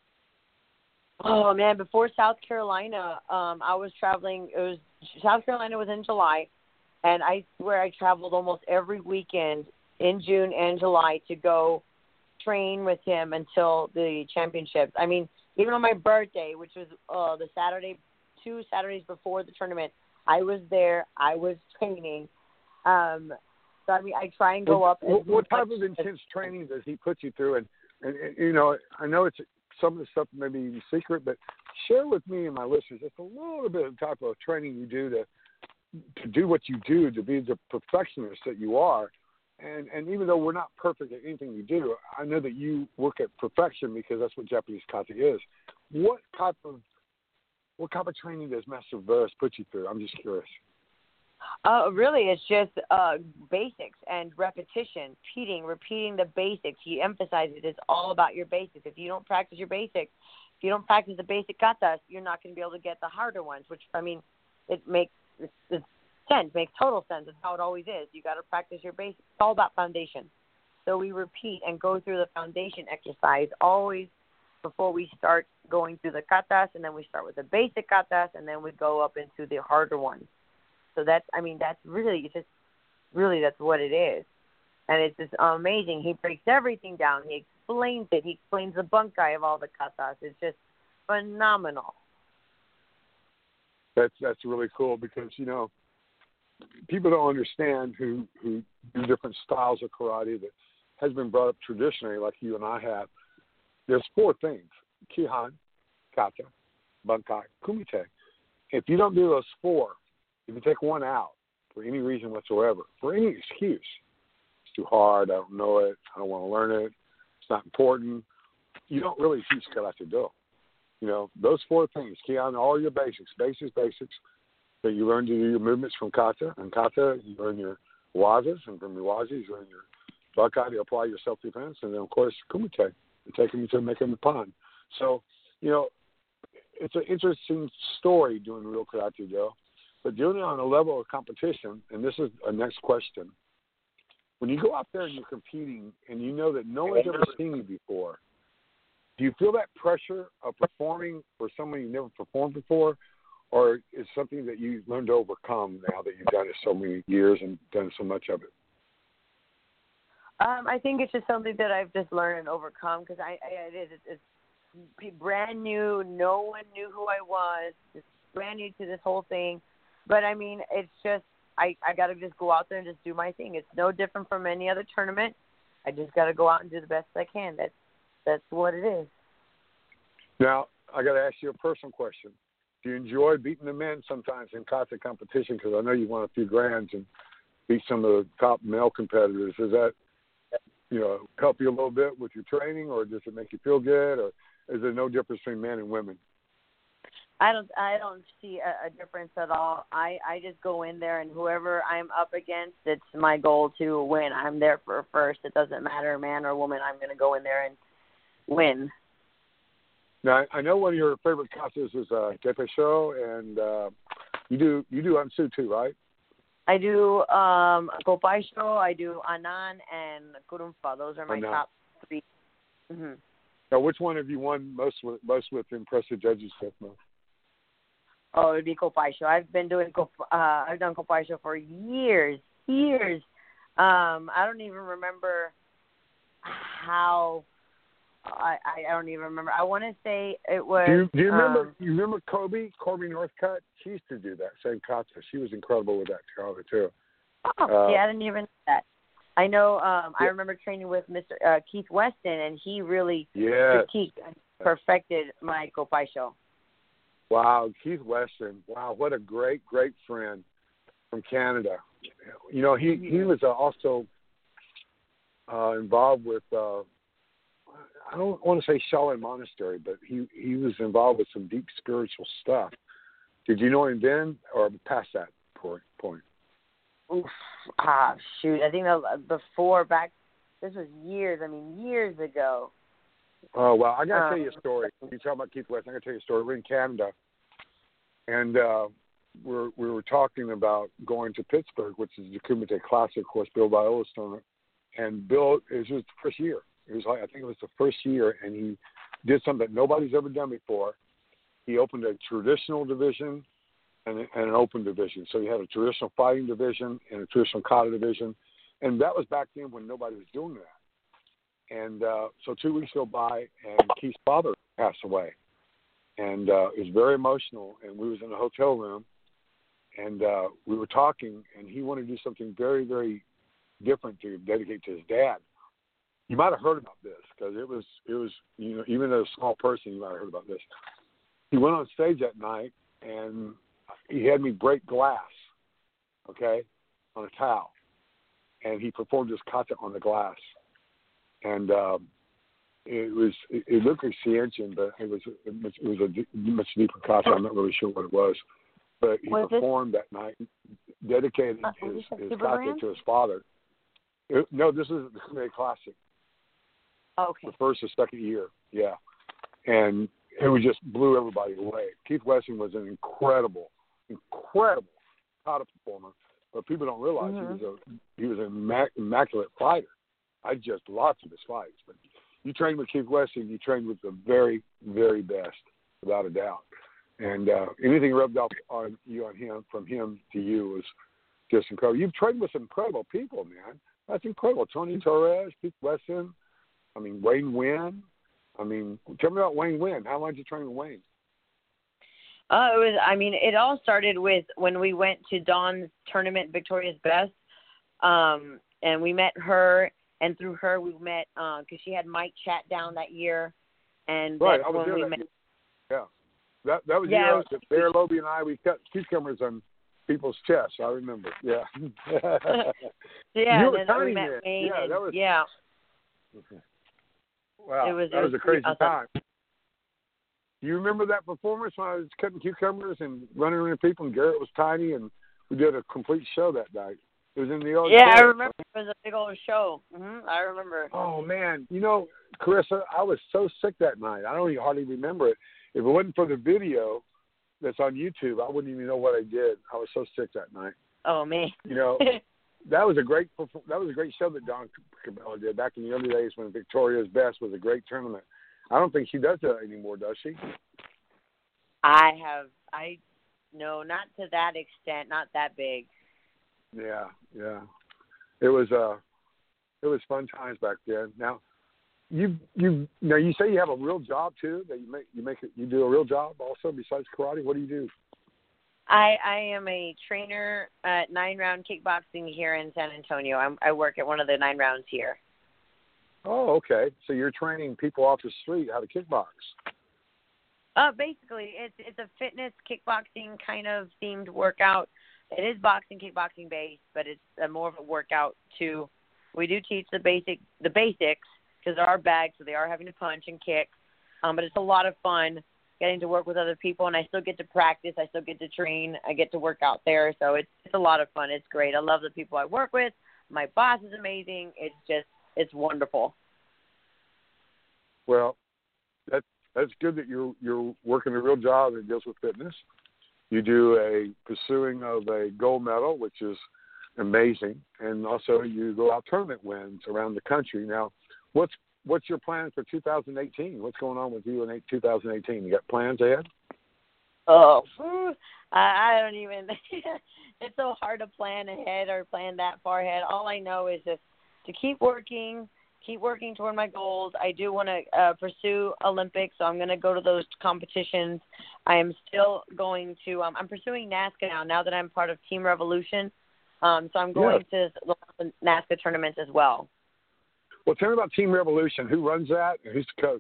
Oh, man. Before South Carolina, um, I was traveling. It was South Carolina was in July, and I swear I traveled almost every weekend in June and July to go train with him until the championships. I mean, even on my birthday, which was uh, the Saturday, two Saturdays before the tournament, I was there. I was training. Um, so, I mean, I try and go what, up. What, what type much of intense training does he put you through? And, and, and, you know, I know it's some of the stuff maybe even secret, but share with me and my listeners just a little bit of the type of training you do to to do what you do, to be the perfectionist that you are. And and even though we're not perfect at anything we do, I know that you work at perfection because that's what Japanese kata is. What type of what type of training does Master Veras put you through? I'm just curious. Uh, really, it's just uh, basics and repetition, repeating, repeating the basics. He emphasizes it's all about your basics. If you don't practice your basics, if you don't practice the basic katas, you're not going to be able to get the harder ones, which, I mean, it makes it's, it's sense, makes total sense. It's how it always is. You got to practice your basics. It's all about foundation. So we repeat and go through the foundation exercise always before we start going through the katas, and then we start with the basic katas, and then we go up into the harder ones. So that's, I mean, that's really, it's just, really, that's what it is. And it's just amazing. He breaks everything down. He explains it. He explains the bunkai of all the katas. It's just phenomenal. That's that's really cool because, you know, people don't understand who, who do different styles of karate that has been brought up traditionally like you and I have. There's four things: Kihan, Kata, Bunkai, Kumite. If you don't do those four, if you take one out, for any reason whatsoever, for any excuse. It's too hard. I don't know it. I don't want to learn it. It's not important. You don't really teach Karate Do. You know, those four things, key on all your basics, basics, basics, that you learn to do your movements from kata. And kata, you learn your wazas, and from your wazas, you learn your bukai to apply your self-defense, and then, of course, kumite, and take them to make them a pond. So, you know, it's an interesting story doing real Karate Do, but doing it on a level of competition, and this is a next question. When you go out there and you're competing and you know that no one's ever seen you before, do you feel that pressure of performing for someone you've never performed before, or is something that you learned to overcome now that you've done it so many years and done so much of it? Um, I think it's just something that I've just learned and overcome because I, I it is it's, it's brand new. No one knew who I was. It's brand new to this whole thing. But, I mean, it's just I, I got to just go out there and just do my thing. It's no different from any other tournament. I just got to go out and do the best I can. That's, that's what it is. Now, I got to ask you a personal question. Do you enjoy beating the men sometimes in kata competition? Because I know you won a few grands and beat some of the top male competitors. Does that, you know, help you a little bit with your training, or does it make you feel good, or is there no difference between men and women? I don't I don't see a, a difference at all. I, I just go in there, and whoever I'm up against, it's my goal to win. I'm there for first. It doesn't matter, man or woman. I'm going to go in there and win. Now, I know one of your favorite katas is uh, Tepe Show, and uh, you do you do Ansu too, right? I do um, Kopai Show, I do Anan, and Kurumfa. Those are my Anan. top three. Mm-hmm. Now, which one have you won most with, most with impressive judges with? Oh, it'd be Kopai Show. I've been doing Kop- uh, I've done Kopai Show for years, years. Um, I don't even remember how. I, I don't even remember. I want to say it was. Do you, do you remember? Um, you remember Kobe? Kobe Northcutt? She used to do that same kata. She was incredible with that kata too. Oh, uh, yeah, I didn't even know that. I know. Um, I yeah. remember training with Mister Uh, Keith Weston, and he really Yes. critiqued and perfected my Kopai Show. Wow, Keith Weston. Wow, what a great, great friend from Canada. You know, he he was uh, also uh, involved with. Uh, I don't want to say Shaolin Monastery, but he, he was involved with some deep spiritual stuff. Did you know him then, or past that point? point? Oof, ah, shoot. I think the, before back, this was years, I mean, years ago. Oh, well, I got to um, tell you a story. You talk about Keith Weston, I got to tell you a story. We're in Canada, and uh, we're, we were talking about going to Pittsburgh, which is the Kumite Classic, of course, Bill Viola's tournament. And Bill, it was the first year. It was like, I think it was the first year, and he did something that nobody's ever done before. He opened a traditional division and, and an open division. So you had a traditional fighting division and a traditional kata division, and that was back then when nobody was doing that. And uh, so two weeks go by, and Keith's father passed away, and uh, it was very emotional. And we was in a hotel room, and uh, we were talking, and he wanted to do something very, very different to dedicate to his dad. You might have heard about this because it was, it was, you know, even as a small person, you might have heard about this. He went on stage that night, and he had me break glass, okay, on a towel, and he performed his kata on the glass. And um, it was, it, it looked like Cianchin, but it was, it was, it was a d- much deeper kata. I'm not really sure what it was, but he Was performed this, that night, dedicated uh, his, his Super kata Grand? to his father. It, no, this is the Kumite Classic. Okay. The first or second year, yeah. And it was just blew everybody away. Keith Weston was an incredible, incredible kata performer, but people don't realize Mm-hmm. he was a he was an immac- immaculate fighter. I just lots of his fights. But you trained with Keith Weston, you trained with the very, very best, without a doubt. And uh, anything rubbed off on you on him from him to you was just incredible. You've trained with some incredible people, man. That's incredible. Tony Torres, Keith Weston. I mean, Wayne Wynn. I mean, tell me about Wayne Wynn. How long did you train with Wayne? Uh, it was. I mean, it all started with when we went to Dawn's tournament, Victoria's Best, um, and we met her, and through her we met because uh, she had Mike Chat down that year, and Right, that's I was when there we that met. year. Yeah, that that was Yeah, year it was- Bear Lobie and I. We kept two cameras on people's chests. I remember. Yeah. yeah. You were and tiny we met then. Wayne Yeah, and, that was. yeah. Wow, it was, that it was, was a crazy awesome. time. Do you remember that performance when I was cutting cucumbers and running around people, and Garrett was tiny, and we did a complete show that night? It was in the old. Yeah, I church. remember. It was a big old show. Mm-hmm. I remember. Oh man, you know, Carissa, I was so sick that night. I don't even hardly remember it. If it wasn't for the video that's on YouTube, I wouldn't even know what I did. I was so sick that night. Oh man. You know, that was a great that was a great show that Dawn Cabela did back in the early days when Victoria's Best was a great tournament. I don't think she does that anymore, does she? I have. I no, not to that extent. Not that big. Yeah, yeah. It was uh, it was fun times back then. Now, you you now you say you have a real job too. That you make you make it, you do a real job also besides karate. What do you do? I I am a trainer at Nine Round Kickboxing here in San Antonio. I'm, I work at one of the Nine Rounds here. Oh, okay. So you're training people off the street how to kickbox. Uh, basically, it's it's a fitness kickboxing kind of themed workout. It is boxing, kickboxing based, but it's a more of a workout too. We do teach the basic the basics because there are bags, so they are having to punch and kick. Um, but it's a lot of fun getting to work with other people, and I still get to practice. I still get to train. I get to work out there, so it's it's a lot of fun. It's great. I love the people I work with. My boss is amazing. It's just it's wonderful. Well, that that's good that you're you're working a real job that deals with fitness. You do a pursuing of a gold medal, which is amazing, and also you go out tournament wins around the country. Now, what's what's your plan for two thousand eighteen? What's going on with you in two thousand eighteen? You got plans ahead? Oh, I, I don't even. It's so hard to plan ahead or plan that far ahead. All I know is just to keep working, keep working toward my goals. I do want to uh, pursue Olympics, so I'm going to go to those competitions. I am still going to. Um, I'm pursuing NASCA now. Now that I'm part of Team Revolution, um, so I'm going yeah. to the NASCA tournaments as well. Well, tell me about Team Revolution. Who runs that, and who's the coach?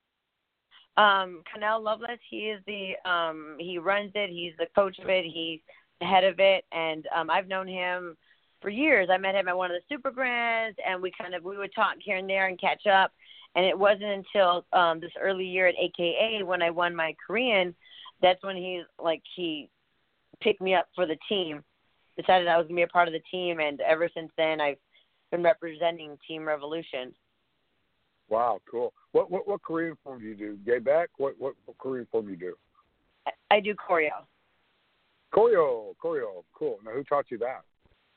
Um, Connell Lovelace. He is the. Um, he runs it. He's the coach of it. He's the head of it, and um, I've known him for years. I met him at one of the Super Grands, and we kind of we would talk here and there and catch up. And it wasn't until um, this early year at A K A when I won my Korean, that's when he like he picked me up for the team. Decided I was gonna be a part of the team, and ever since then I've been representing Team Revolution. Wow, cool. What what what Korean form do you do? Gay back? What what, what Korean form do you do? I, I do choreo. Choreo, choreo, cool. Now, who taught you that?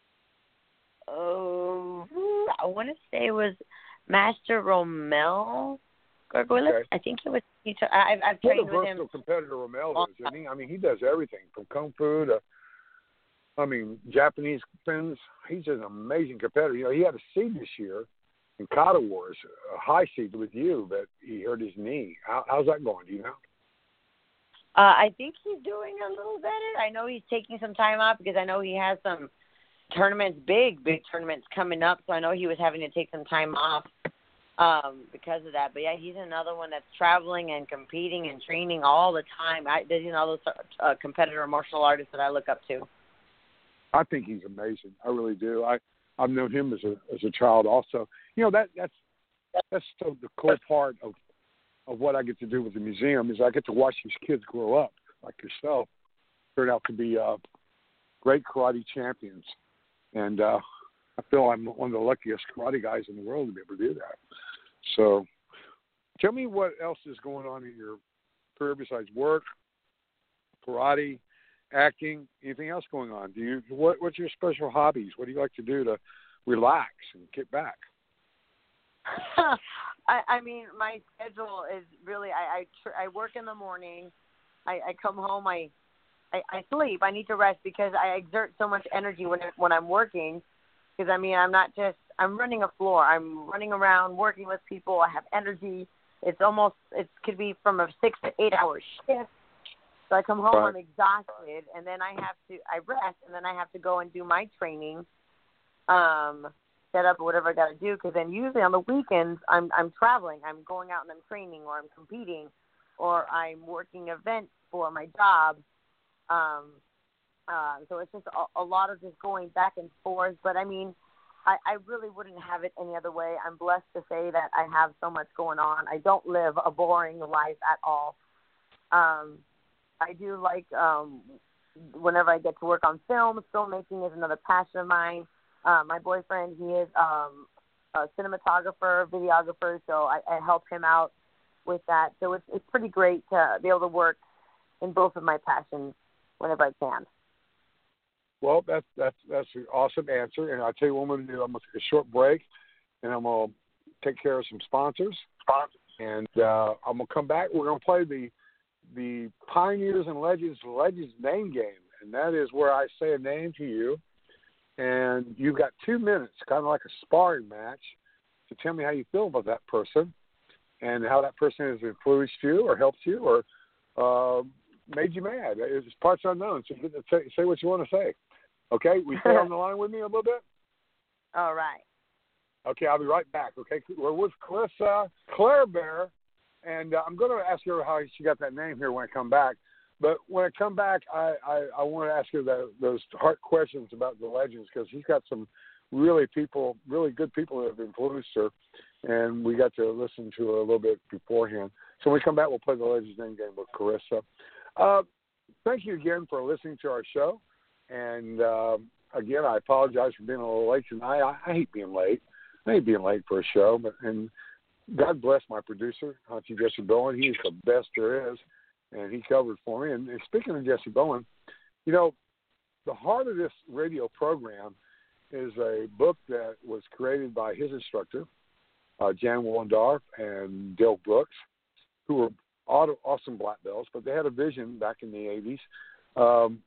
Oh, I want to say it was Master Romel Gargoyles. Okay. I think it was. He t- I've, I've What a trained with versatile him. competitor Romel is, isn't he? I mean, he does everything from kung fu to, I mean, Japanese fins. He's an amazing competitor. You know, he had a seed this year in Kata Wars, a high seed with you, but he hurt his knee. How, how's that going? Do you know? Uh, I think he's doing a little better. I know he's taking some time off because I know he has some tournaments, big, big tournaments coming up. So I know he was having to take some time off um, because of that. But, yeah, he's another one that's traveling and competing and training all the time. I, he's another uh, competitor martial artist that I look up to. I think he's amazing. I really do. I, I've known him as a as a child also. You know, that that's that's so the cool part of of what I get to do with the museum is I get to watch these kids grow up, like yourself, turn out to be uh, great karate champions. And uh, I feel I'm one of the luckiest karate guys in the world to be able to do that. So tell me what else is going on in your career besides work, karate, acting, anything else going on? Do you what what's your special hobbies? What do you like to do to relax and get back? I, I mean, my schedule is really, I I, tr- I work in the morning, I, I come home, I, I I sleep. I need to rest because I exert so much energy when I, when I'm working. Because I mean, I'm not just I'm running a floor. I'm running around working with people. I have energy. It's almost it could be from a six to eight hour shift. So I come home, Right. I'm exhausted, and then I have to I rest, and then I have to go and do my training. Um. Set up or whatever I got to do, because then usually on the weekends I'm I'm traveling, I'm going out and I'm training, or I'm competing, or I'm working events for my job. Um, Uh, so it's just a, a lot of just going back and forth. But, I mean, I, I really wouldn't have it any other way. I'm blessed to say that I have so much going on. I don't live a boring life at all. Um, I do like um, whenever I get to work on film. Filmmaking is another passion of mine. Uh, my boyfriend, he is um, a cinematographer, videographer, so I, I help him out with that. So it's, it's pretty great to be able to work in both of my passions whenever I can. Well, that's that's that's an awesome answer, and I'll tell you what I'm going to do. I'm going to take a short break, and I'm going to take care of some sponsors, and uh, I'm going to come back. We're going to play the the Pioneers and Legends Legends name game, and that is where I say a name to you, and you've got two minutes, kind of like a sparring match, to tell me how you feel about that person, and how that person has influenced you or helped you or uh, made you mad. It's parts unknown, so you get to say, say what you want to say. Okay, will you stay on the line with me a little bit? All right. Okay, I'll be right back. Okay, we're with Clarissa Claire Bear, and uh, I'm going to ask her how she got that name here when I come back. But when I come back, I, I, I want to ask her the, those hard questions about the Legends, because she's got some really people, really good people that have influenced her, and we got to listen to her a little bit beforehand. So when we come back, we'll play the Legends name game with Clarissa. Uh, thank you again for listening to our show. And, uh, again, I apologize for being a little late tonight. I, I hate being late. I hate being late for a show. But and God bless my producer, Auntie Jesse Bowen. He is the best there is, and he covered for me. And, and speaking of Jesse Bowen, you know, the heart of this radio program is a book that was created by his instructor, uh, Jan Wollendorf and Dale Brooks, who were awesome black belts, but they had a vision back in the eighties um,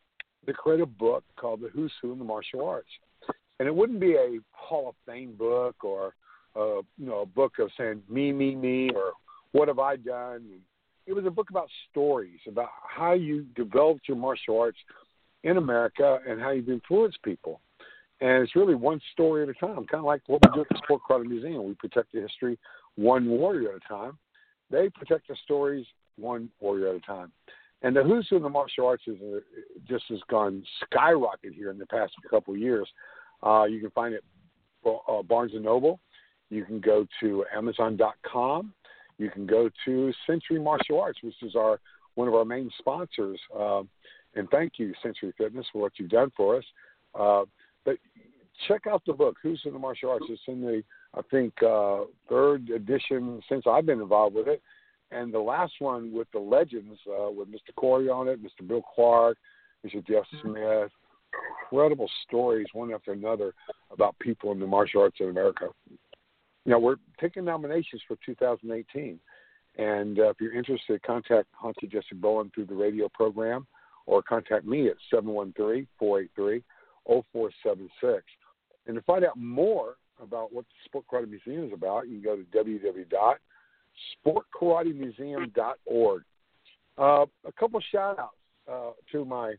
to create a book called The Who's Who in the Martial Arts. And it wouldn't be a Hall of Fame book or uh, you know, a book of saying me, me, me, or what have I done. It was a book about stories, about how you developed your martial arts in America and how you've influenced people. And it's really one story at a time, kind of like what we do at the Sport Karate Museum. We protect the history one warrior at a time. They protect the stories one warrior at a time. And the Who's Who in the martial arts is uh, just has gone skyrocket here in the past couple of years. Uh, you can find it at uh, Barnes and Noble. You can go to Amazon dot com. You can go to Century Martial Arts, which is our one of our main sponsors. Uh, and thank you, Century Fitness, for what you've done for us. Uh, but check out the book, Who's in the Martial Arts. It's in the, I think, uh, third edition since I've been involved with it. And the last one with the Legends, uh, with Mister Corey on it, Mister Bill Clark, Mister Jeff Smith. Incredible stories, one after another, about people in the martial arts in America. You know, we're taking nominations for two thousand eighteen. And uh, if you're interested, contact Auntie Jesse Bowen through the radio program, or contact me at seven one three, four eight three, zero four seven six. And to find out more about what the Sport Karate Museum is about, you can go to w w w dot sport karate museum dot org. Uh, a couple shout-outs uh, to my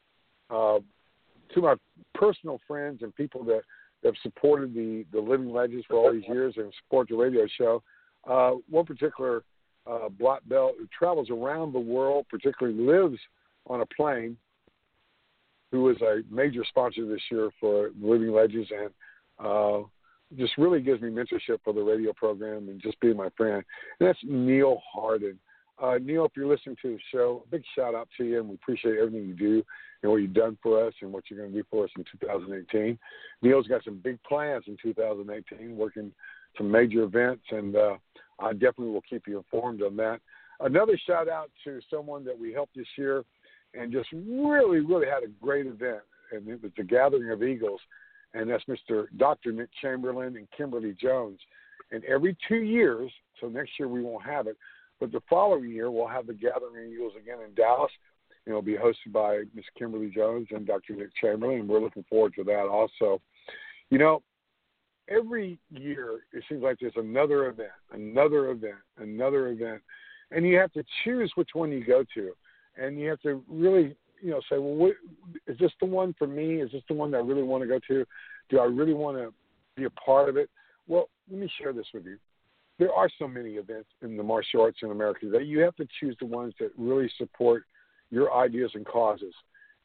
uh, to my personal friends and people that, that have supported the, the Living Legends for all these years and support the radio show. Uh, one particular uh, black belt who travels around the world, particularly lives on a plane, who is a major sponsor this year for Living Legends, and uh, just really gives me mentorship for the radio program and just being my friend. And that's Neil Harden. Uh, Neil, if you're listening to the show, a big shout out to you, and we appreciate everything you do and what you've done for us and what you're going to do for us in two thousand eighteen. Neil's got some big plans in two thousand eighteen, working some major events, and uh, I definitely will keep you informed on that. Another shout out to someone that we helped this year and just really, really had a great event, and it was the Gathering of Eagles, and that's Mister Doctor Nick Chamberlain and Kimberly Jones. And every two years, so next year we won't have it, but the following year we'll have the Gathering of Eagles again in Dallas, and it'll be hosted by Miss Kimberly Jones and Doctor Nick Chamberlain, and we're looking forward to that also. You know, every year it seems like there's another event, another event, another event, and you have to choose which one you go to. And you have to really, you know, say, well, what, is this the one for me? Is this the one that I really want to go to? Do I really want to be a part of it? Well, let me share this with you. There are so many events in the martial arts in America that you have to choose the ones that really support your ideas and causes.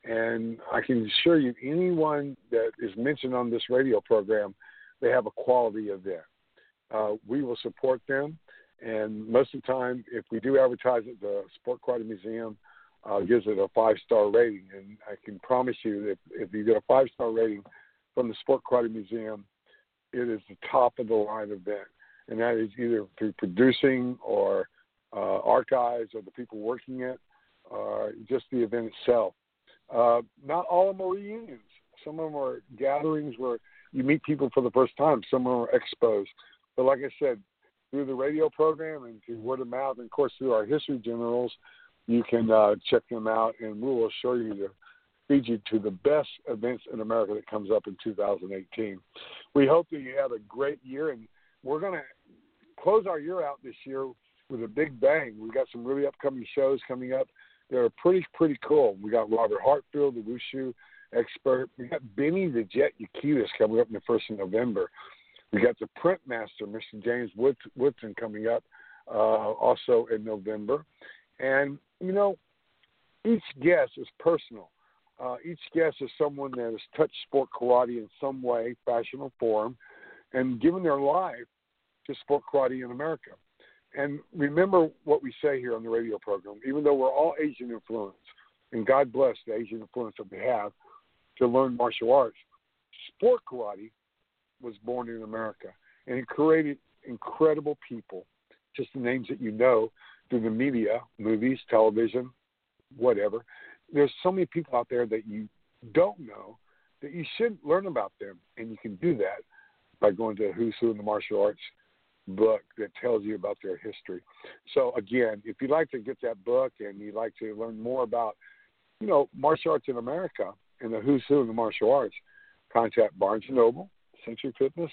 And I can assure you, anyone that is mentioned on this radio program, they have a quality event. Uh, we will support them. And most of the time, if we do advertise at the Sport Karate Museum, uh, gives it a five-star rating. And I can promise you that if you get a five-star rating from the Sport Karate Museum, it is the top-of-the-line event. And that is either through producing or uh, archives or the people working it, or just the event itself. Uh, not all of them are reunions. Some of them are gatherings where you meet people for the first time. Some of them are expos. But like I said, through the radio program and through word of mouth, and of course through our history generals, you can uh, check them out, and we will assure you to feed you to the best events in America that comes up in two thousand eighteen. We hope that you have a great year, and we're going to close our year out this year with a big bang. We've got some really upcoming shows coming up. They're pretty, pretty cool. We got Robert Hartfield, the Wushu expert. We got Benny the Jet Yakitas coming up in the first of November. We got the print master, Mister James Wood, Woodson, coming up uh, also in November. And, you know, each guest is personal. Uh, each guest is someone that has touched sport karate in some way, fashion, or form, and given their life to sport karate in America. And remember what we say here on the radio program, even though we're all Asian influenced, and God bless the Asian influence that we have to learn martial arts, sport karate was born in America, and it created incredible people, just the names that you know through the media, movies, television, whatever. There's so many people out there that you don't know that you should learn about them, and you can do that by going to Who's Who in the Martial Arts book that tells you about their history. So again, if you'd like to get that book and you'd like to learn more about, you know, martial arts in America and the Who's Who in the martial arts, contact Barnes and Noble, Century Fitness,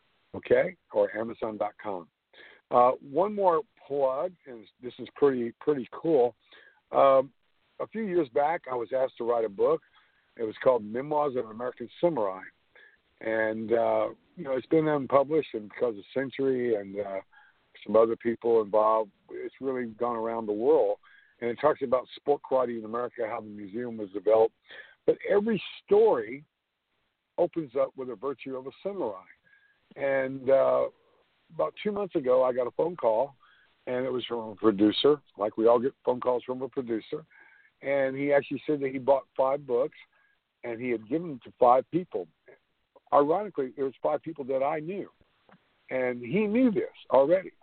okay, or Amazon dot com. Uh, one more plug, and this is pretty pretty cool. Um, a few years back, I was asked to write a book. It was called Memoirs of an American Samurai. And, uh, you know, it's been unpublished, and because of Century and uh, some other people involved, it's really gone around the world. And it talks about sport karate in America, how the museum was developed. But every story opens up with a virtue of a samurai. And uh, about two months ago, I got a phone call, and it was from a producer, like we all get phone calls from a producer. And he actually said that he bought five books, and he had given them to five people. Ironically, it was five people that I knew, and he knew this already.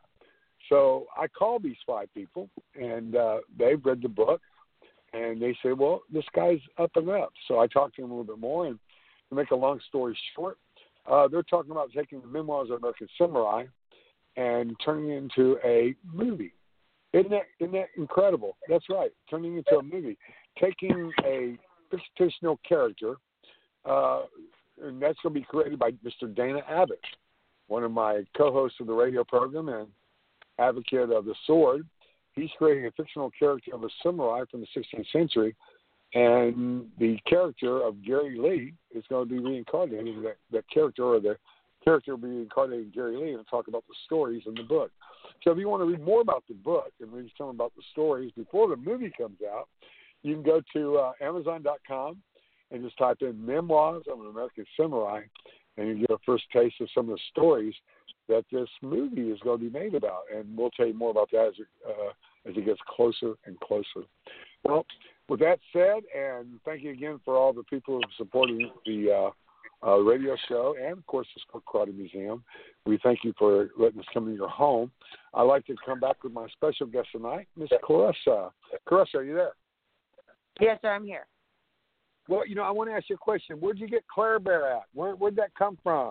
So I called these five people, and uh, they've read the book, and they said, well, this guy's up and up. So I talked to him a little bit more, and to make a long story short, uh, they're talking about taking the Memoirs of American Samurai and turning it into a movie. Isn't that, isn't that incredible? That's right, turning it into a movie. Taking a fictional character, uh, and that's going to be created by Mister Dana Abbott, one of my co-hosts of the radio program and advocate of the sword. He's creating a fictional character of a samurai from the sixteenth century, and the character of Gary Lee is going to be reincarnated. That, that character or the character will be reincarnated in Gary Lee and talk about the stories in the book. So if you want to read more about the book and read some about the stories before the movie comes out, you can go to uh, Amazon dot com and just type in Memoirs of an American Samurai, and you get a first taste of some of the stories that this movie is going to be made about. And we'll tell you more about that as it, uh, as it gets closer and closer. Well, with that said, and thank you again for all the people who have supported the uh, uh, radio show and, of course, the Sport Karate Museum. We thank you for letting us come in your home. I'd like to come back with my special guest tonight, Miss Claressa. Claressa, are you there? Yes, sir, I'm here. Well, you know, I want to ask you a question. Where'd you get Claire Bear at? Where, where'd that come from?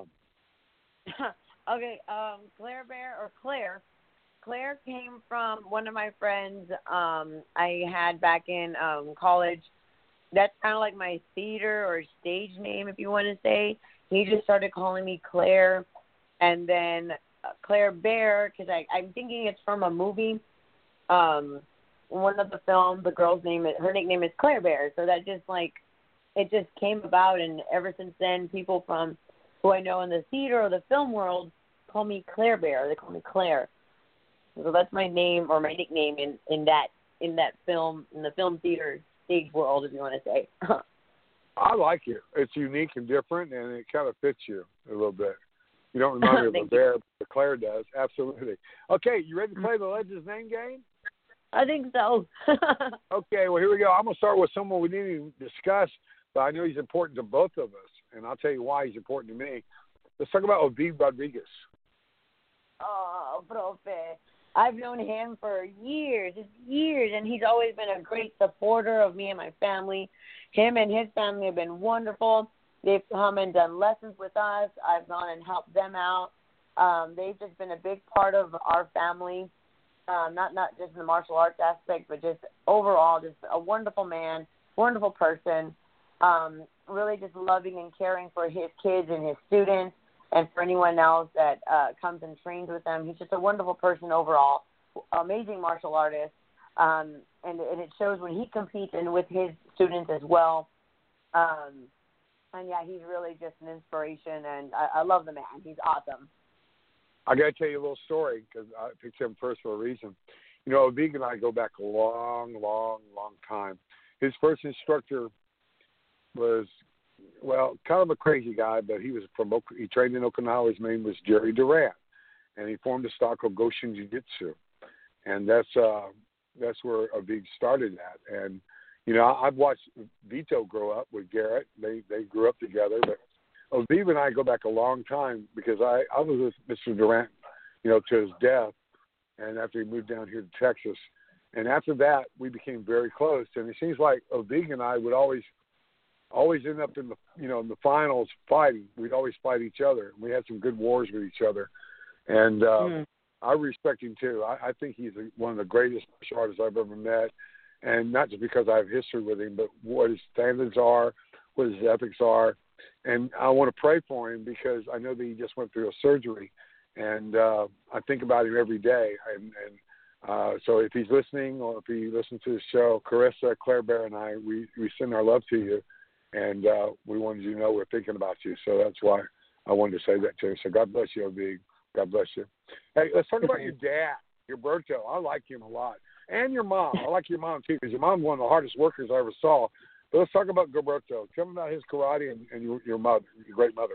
Okay, um, Claire Bear or Claire. Claire came from one of my friends um, I had back in um, college. That's kind of like my theater or stage name, if you want to say. He just started calling me Claire, and then uh, Claire Bear, because I'm thinking it's from a movie. Um, one of the films, the girl's name, is, her nickname is Claire Bear. So that just like, it just came about, and ever since then, people from who I know in the theater or the film world call me Claire Bear. They call me Claire. So that's my name or my nickname in, in that in that film in the film theater stage world, if you want to say. I like it. It's unique and different, and it kind of fits you a little bit. You don't remind me of a bear, but Claire does. Absolutely. Okay, you ready to play the Legends Name Game? I think so. Okay, well, here we go. I'm going to start with someone we didn't even discuss, but I know he's important to both of us, and I'll tell you why he's important to me. Let's talk about Ovive Rodriguez. Oh, profe. I've known him for years, just years, and he's always been a great supporter of me and my family. Him and his family have been wonderful. They've come and done lessons with us. I've gone and helped them out. Um, they've just been a big part of our family, um, not not just in the martial arts aspect, but just overall, just a wonderful man, wonderful person, um, really just loving and caring for his kids and his students and for anyone else that uh, comes and trains with them. He's just a wonderful person overall, amazing martial artist, um, and, and it shows when he competes and with his students as well. Um, and, yeah, he's really just an inspiration, and I, I love the man. He's awesome. I got to tell you a little story because I picked him first for a reason. You know, Ovive and I go back a long, long, long time. His first instructor was, well, kind of a crazy guy, but he was from he trained in Okinawa. His name was Jerry Durant, and he formed a style called Goshin Jiu-Jitsu, and that's uh, that's where Ovive started at. And you know, I've watched Vito grow up with Garrett. They they grew up together, but Ovive and I go back a long time because I, I was with Mister Durant, you know, to his death, and after he moved down here to Texas. And after that, we became very close. And it seems like Ovive and I would always always end up in the, you know, in the finals fighting. We'd always fight each other. We had some good wars with each other. And uh, mm. I respect him, too. I, I think he's one of the greatest martial artists I've ever met. And not just because I have history with him, but what his standards are, what his ethics are. And I want to pray for him because I know that he just went through a surgery. And uh, I think about him every day. And, and uh, so if he's listening or if he listens to the show, Carissa, Claire Bear, and I, we, we send our love to you. And uh, we wanted you to know we're thinking about you. So that's why I wanted to say that to you. So God bless you, Ovive. God bless you. Hey, let's talk about your dad, Gilberto. I like him a lot. And your mom. I like your mom, too, because your mom's one of the hardest workers I ever saw. But let's talk about Gilberto. Tell me about his karate and, and your, your mother, your great mother.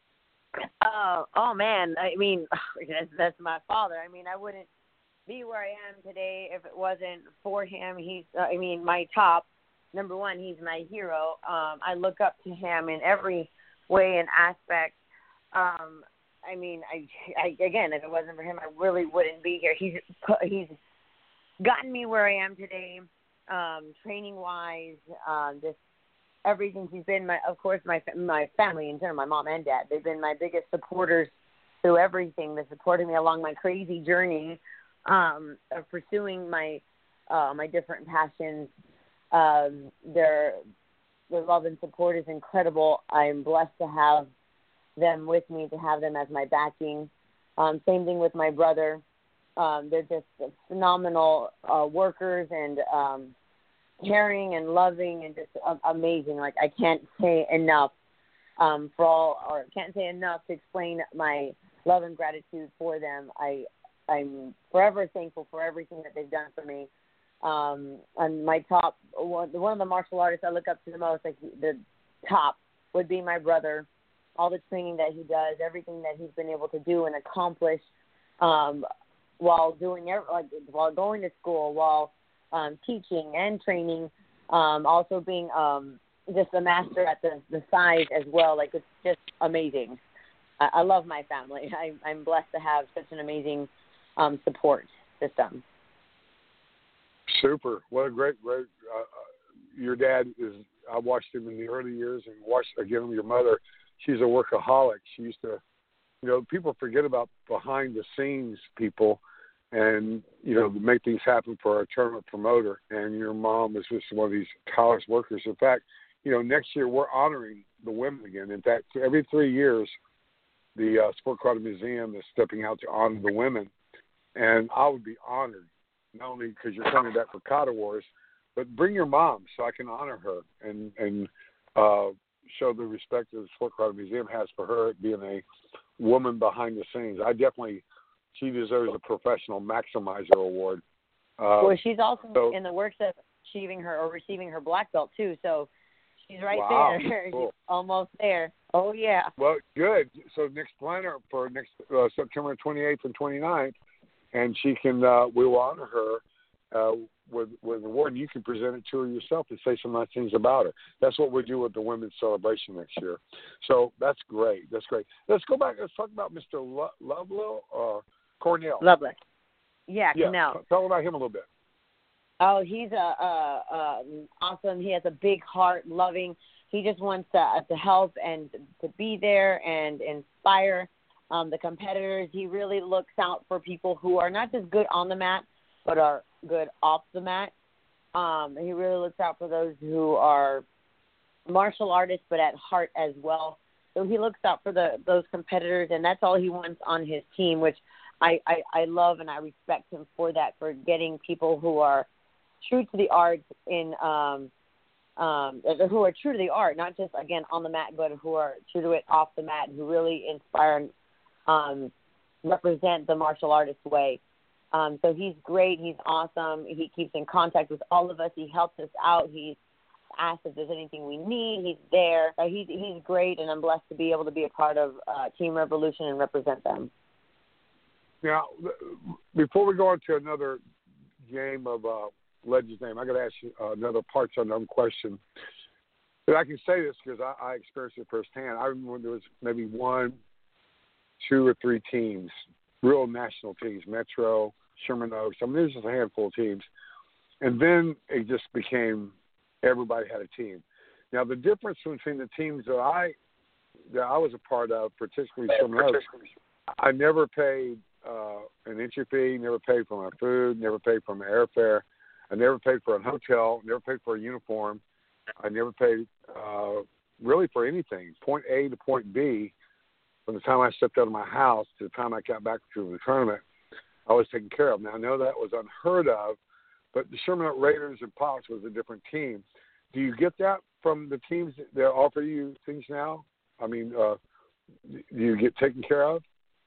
Uh, oh, man. I mean, that's, that's my father. I mean, I wouldn't be where I am today if it wasn't for him. He's, uh, I mean, my top. Number one, he's my hero. Um, I look up to him in every way and aspect. Um, I mean, I, I again, if it wasn't for him, I really wouldn't be here. He's he's gotten me where I am today, um, training wise, um, just everything. He's been my, of course, my my family in general, my mom and dad. They've been my biggest supporters through everything. They supported me along my crazy journey um, of pursuing my uh, my different passions. Um, their their love and support is incredible. I'm blessed to have them with me, to have them as my backing. Um, same thing with my brother. Um, they're just phenomenal uh, workers and um, caring and loving and just uh, amazing. Like I can't say enough um, for all, or can't say enough to explain my love and gratitude for them. I I'm forever thankful for everything that they've done for me. Um, and my top, one, one of the martial artists I look up to the most, like the top, would be my brother. All the training that he does, everything that he's been able to do and accomplish, um, while doing like while going to school, while um, teaching and training, um, also being um, just a master at the, the side as well. Like it's just amazing. I, I love my family. I, I'm blessed to have such an amazing um, support system. Super. What a great, great. Uh, your dad is. I watched him in the early years, and watched again your mother. She's a workaholic. She used to, you know, people forget about behind the scenes people, and you know, make things happen for a tournament promoter. And your mom is just one of these tireless workers. In fact, you know, next year we're honoring the women again. In fact, every three years, the uh, Sport Karate Museum is stepping out to honor the women, and I would be honored. Not only because you're coming back for Kata Wars, but bring your mom so I can honor her and and uh, show the respect that the Sport Karate Museum has for her being a woman behind the scenes. I definitely, she deserves a professional maximizer award. Uh, well, she's also so, in the works of achieving her or receiving her black belt too. So she's right wow. there. Cool. She's almost there. Oh yeah. Well, good. So next planner for next uh, September twenty-eighth and twenty-ninth, and she can. Uh, we will honor her uh, with with an award. And you can present it to her yourself and say some nice things about her. That's what we do with the women's celebration next year. So that's great. That's great. Let's go back. Let's talk about Mister Lo- Lovelow or Cornell. Lovely. Yeah, yeah. Cornell. Tell about him a little bit. Oh, he's a, a, a awesome. He has a big heart, loving. He just wants to, to help and to be there and inspire um, the competitors. He really looks out for people who are not just good on the mat, but are good off the mat. Um, he really looks out for those who are martial artists, but at heart as well. So he looks out for the those competitors, and that's all he wants on his team, which I, I, I love, and I respect him for that, for getting people who are true to the art in um, um, who are true to the art, not just, again, on the mat, but who are true to it off the mat, and who really inspire and um, represent the martial artist way. Um, so he's great. He's awesome. He keeps in contact with all of us. He helps us out. He's asked if there's anything we need. He's there. So he's, he's great, and I'm blessed to be able to be a part of uh, Team Revolution and represent them. Now, before we go on to another game of uh, Legends name, I got to ask you uh, another parts unknown question. But I can say this because I, I experienced it firsthand. I remember when there was maybe one, two, or three teams, real national teams, Metro, Sherman Oaks. I mean, there's just a handful of teams. And then it just became everybody had a team. Now, the difference between the teams that I that I was a part of, particularly Sherman Oaks, I never paid uh, an entry fee, never paid for my food, never paid for my airfare. I never paid for a hotel, never paid for a uniform. I never paid uh, really for anything. Point A to point B, from the time I stepped out of my house to the time I got back to the tournament, I was taken care of. Now, I know that was unheard of, but the Sherman Oaks Raiders and Pops was a different team. Do you get that from the teams that offer you things now? I mean, uh, do you get taken care of?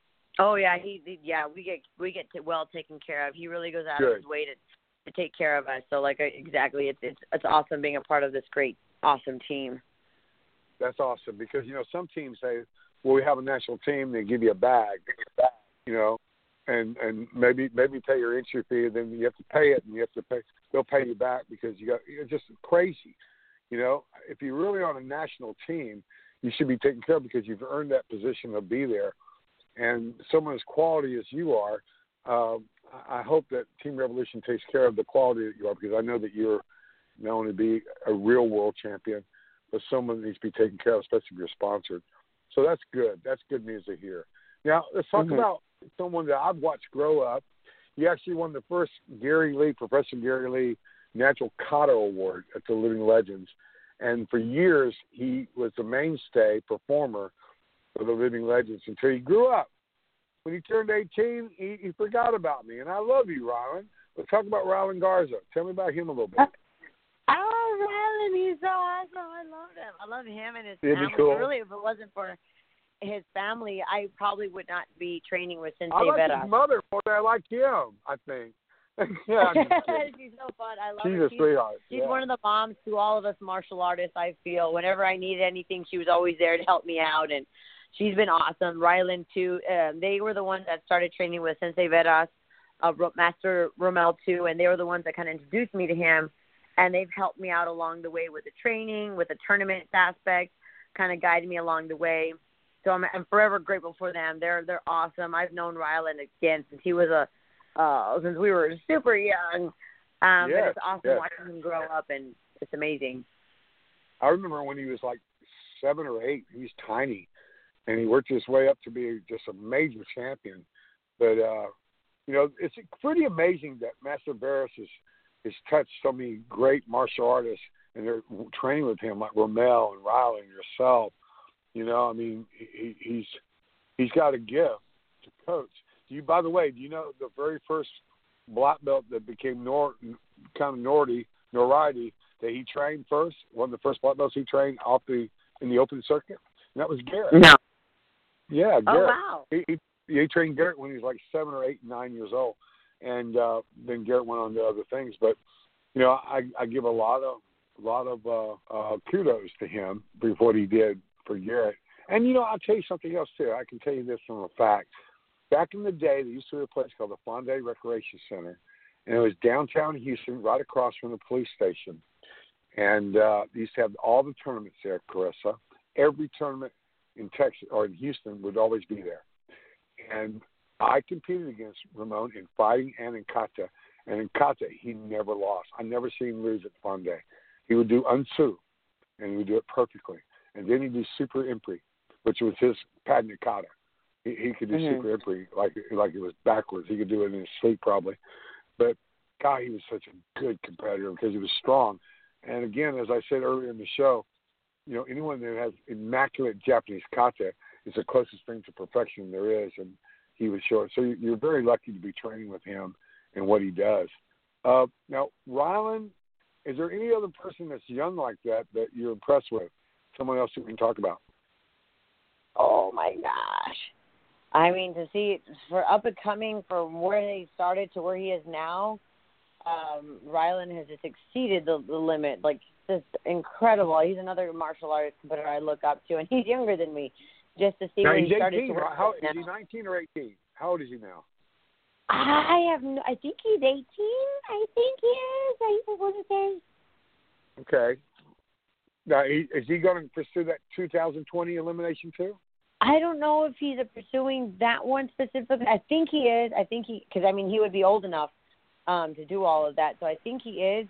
Oh yeah, he yeah we get we get well taken care of. He really goes out Good. of his way to. to take care of us. So like exactly, it's it's it's awesome being a part of this great, awesome team. That's awesome because, you know, some teams say, well, we have a national team, they give you a bag, you know, and, and maybe maybe pay your entry fee, and then you have to pay it, and you have to pay, they'll pay you back because you got, it's just crazy. You know, if you're really on a national team, you should be taken care of because you've earned that position to be there. And someone as quality as you are, um, I hope that Team Revolution takes care of the quality that you are, because I know that you're not only to be a real world champion, but someone that needs to be taken care of, especially if you're sponsored. So that's good. That's good news to hear. Now, let's talk mm-hmm. about someone that I've watched grow up. He actually won the first Gary Lee, Professor Gary Lee Natural Kata Award at the Living Legends. And for years, he was the mainstay performer for the Living Legends until he grew up. When he turned eighteen, he, he forgot about me. And I love you, Rylan. Let's talk about Rylan Garza. Tell me about him a little bit. Oh, Rylan, he's so awesome. I love him. I love him and his It'd family. Be cool. Really, if it wasn't for his family, I probably would not be training with Sensei I like Vera. his mother more than I like him, I think. yeah, I'm just kidding. She's so fun. I love she's her. A she's a sweetheart. She's yeah. one of the moms to all of us martial artists, I feel. Whenever I needed anything, she was always there to help me out, and she's been awesome. Rylan, too. Um, they were the ones that started training with Sensei Veras, uh, Master Romel, too, and they were the ones that kind of introduced me to him, and they've helped me out along the way with the training, with the tournament aspect, kind of guided me along the way. So I'm, I'm forever grateful for them. They're they're awesome. I've known Rylan, again, since he was a uh, since we were super young. Um, yes, but it's awesome yes. watching him grow up, and it's amazing. I remember when he was like seven or eight. He was tiny, and he worked his way up to be just a major champion. But, uh, you know, it's pretty amazing that Master Veras has, has touched so many great martial artists, and they're training with him, like Romel and Rylan and yourself. You know, I mean, he, he's he's got a gift to coach. Do you, by the way, do you know the very first black belt that became Nor, kind of Nordy, Noridi, that he trained first, one of the first black belts he trained off the in the open circuit? And that was Garrett. No. Yeah, Garrett. Oh, wow. He, he, he trained Garrett when he was like seven or eight, nine years old. And uh, then Garrett went on to other things. But you know, I, I give a lot of a lot of uh, uh, kudos to him for what he did for Garrett. And you know, I'll tell you something else too. I can tell you this from a fact. Back in the day, there used to be a place called the Fondé Recreation Center, and it was downtown Houston, right across from the police station. And uh, they used to have all the tournaments there, Carissa. Every tournament in Texas or in Houston would always be there. And I competed against Ramon in fighting and in kata. And in kata, he never lost. I never seen him lose at Fondé. He would do unsu, and he would do it perfectly. And then he'd do super impri, which was his patented kata. He, he could do mm-hmm. super impri like like it was backwards. He could do it in his sleep probably. But, God, he was such a good competitor because he was strong. And, again, as I said earlier in the show, you know, anyone that has immaculate Japanese kata is the closest thing to perfection there is, and he was short. So you're very lucky to be training with him and what he does. Uh, now, Rylan, is there any other person that's young like that that you're impressed with? Someone else that we can talk about? Oh, my gosh. I mean, to see for up and coming from where he started to where he is now, um, Rylan has just exceeded the, the limit. Like, just incredible. He's another martial arts competitor I look up to, and he's younger than me. Just to see now, where he's he started eighteen, to work. How, is he nineteen or eighteen? How old is he now? I have no, I think he's eighteen. I think he is. I want to say. Okay. Now, he, is he going to pursue that two thousand twenty elimination too? I don't know if he's pursuing that one specifically. I think he is. I think he, because I mean, he would be old enough um, to do all of that. So I think he is.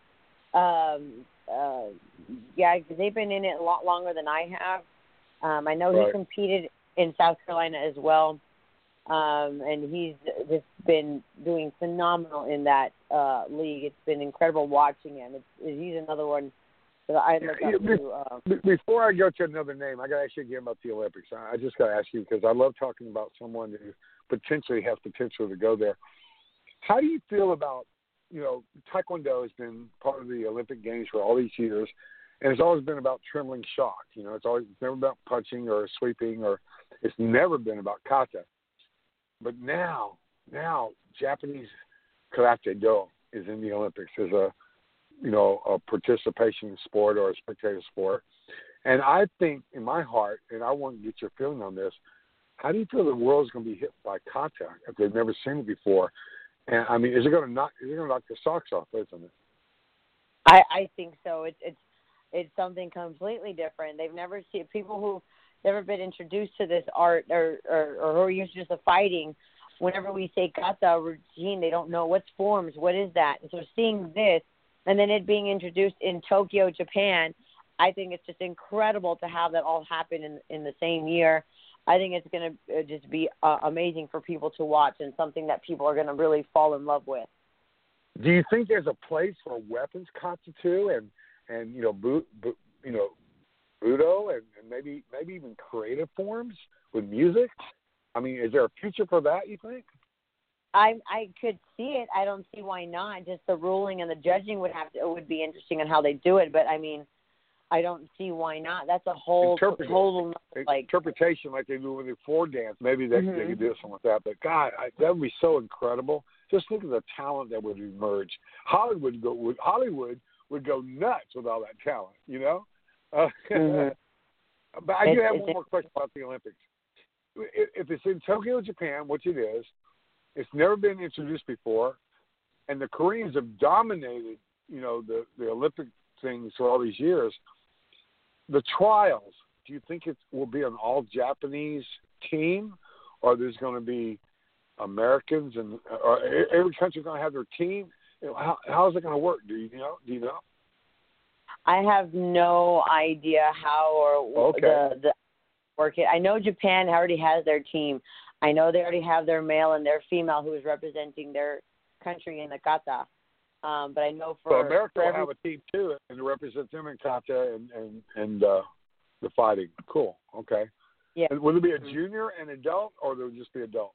Um, uh, yeah, because they've been in it a lot longer than I have. Um, I know right. he competed in South Carolina as well, um, and he's just been doing phenomenal in that uh, league. It's been incredible watching him. It's, he's another one that I look yeah, up be, to. Uh, before I go to another name, I got to ask you again about the Olympics. I, I just got to ask you because I love talking about someone who potentially has potential to go there. How do you feel about, you know, Taekwondo has been part of the Olympic Games for all these years, and it's always been about trembling shock. You know, it's always it's never about punching or sweeping, or it's never been about kata. But now, now Japanese Karate Do is in the Olympics as a, you know, a participation sport or a spectator sport. And I think in my heart, and I want to get your feeling on this, how do you feel the world's going to be hit by kata if they've never seen it before? And I mean, is it going to knock? Is it going to knock the socks off, isn't it? I, I think so. It's it's it's something completely different. They've never seen people who've never been introduced to this art or or, or who are used to just the fighting. Whenever we say kata routine, they don't know what's forms, what is that. And so seeing this and then it being introduced in Tokyo, Japan, I think it's just incredible to have that all happen in in the same year. I think it's going to just be uh, amazing for people to watch and something that people are going to really fall in love with. Do you think there's a place for weapons kata too, and and you know, bu, bu, you know, budo, and, and maybe maybe even creative forms with music? I mean, is there a future for that, you think? I I could see it. I don't see why not. Just the ruling and the judging would have to it would be interesting on how they do it. But I mean, I don't see why not. That's a whole total like interpretation, like they do with the floor dance. Maybe they, mm-hmm. they could do something like that. But God, I, that would be so incredible. Just think of the talent that would emerge. Hollywood go would, Hollywood would go nuts with all that talent. You know. Uh, mm-hmm. But I do it's, have it's, one more question about the Olympics. If it's in Tokyo, Japan, which it is, it's never been introduced before, and the Koreans have dominated, you know, the, the Olympic things for all these years. The trials, do you think it will be an all-Japanese team, or there's going to be Americans, and or every country's going to have their team? You know, how, how is it going to work? Do you know? Do you know? I have no idea how or okay. the the work it. I know Japan already has their team. I know they already have their male and their female who is representing their country in the kata. Um, but I know for, so America for will every, have a team too, and to represent them in kata and and and uh, the fighting. Cool. Okay. Yeah. And will it be a junior and adult, or will it just be adult?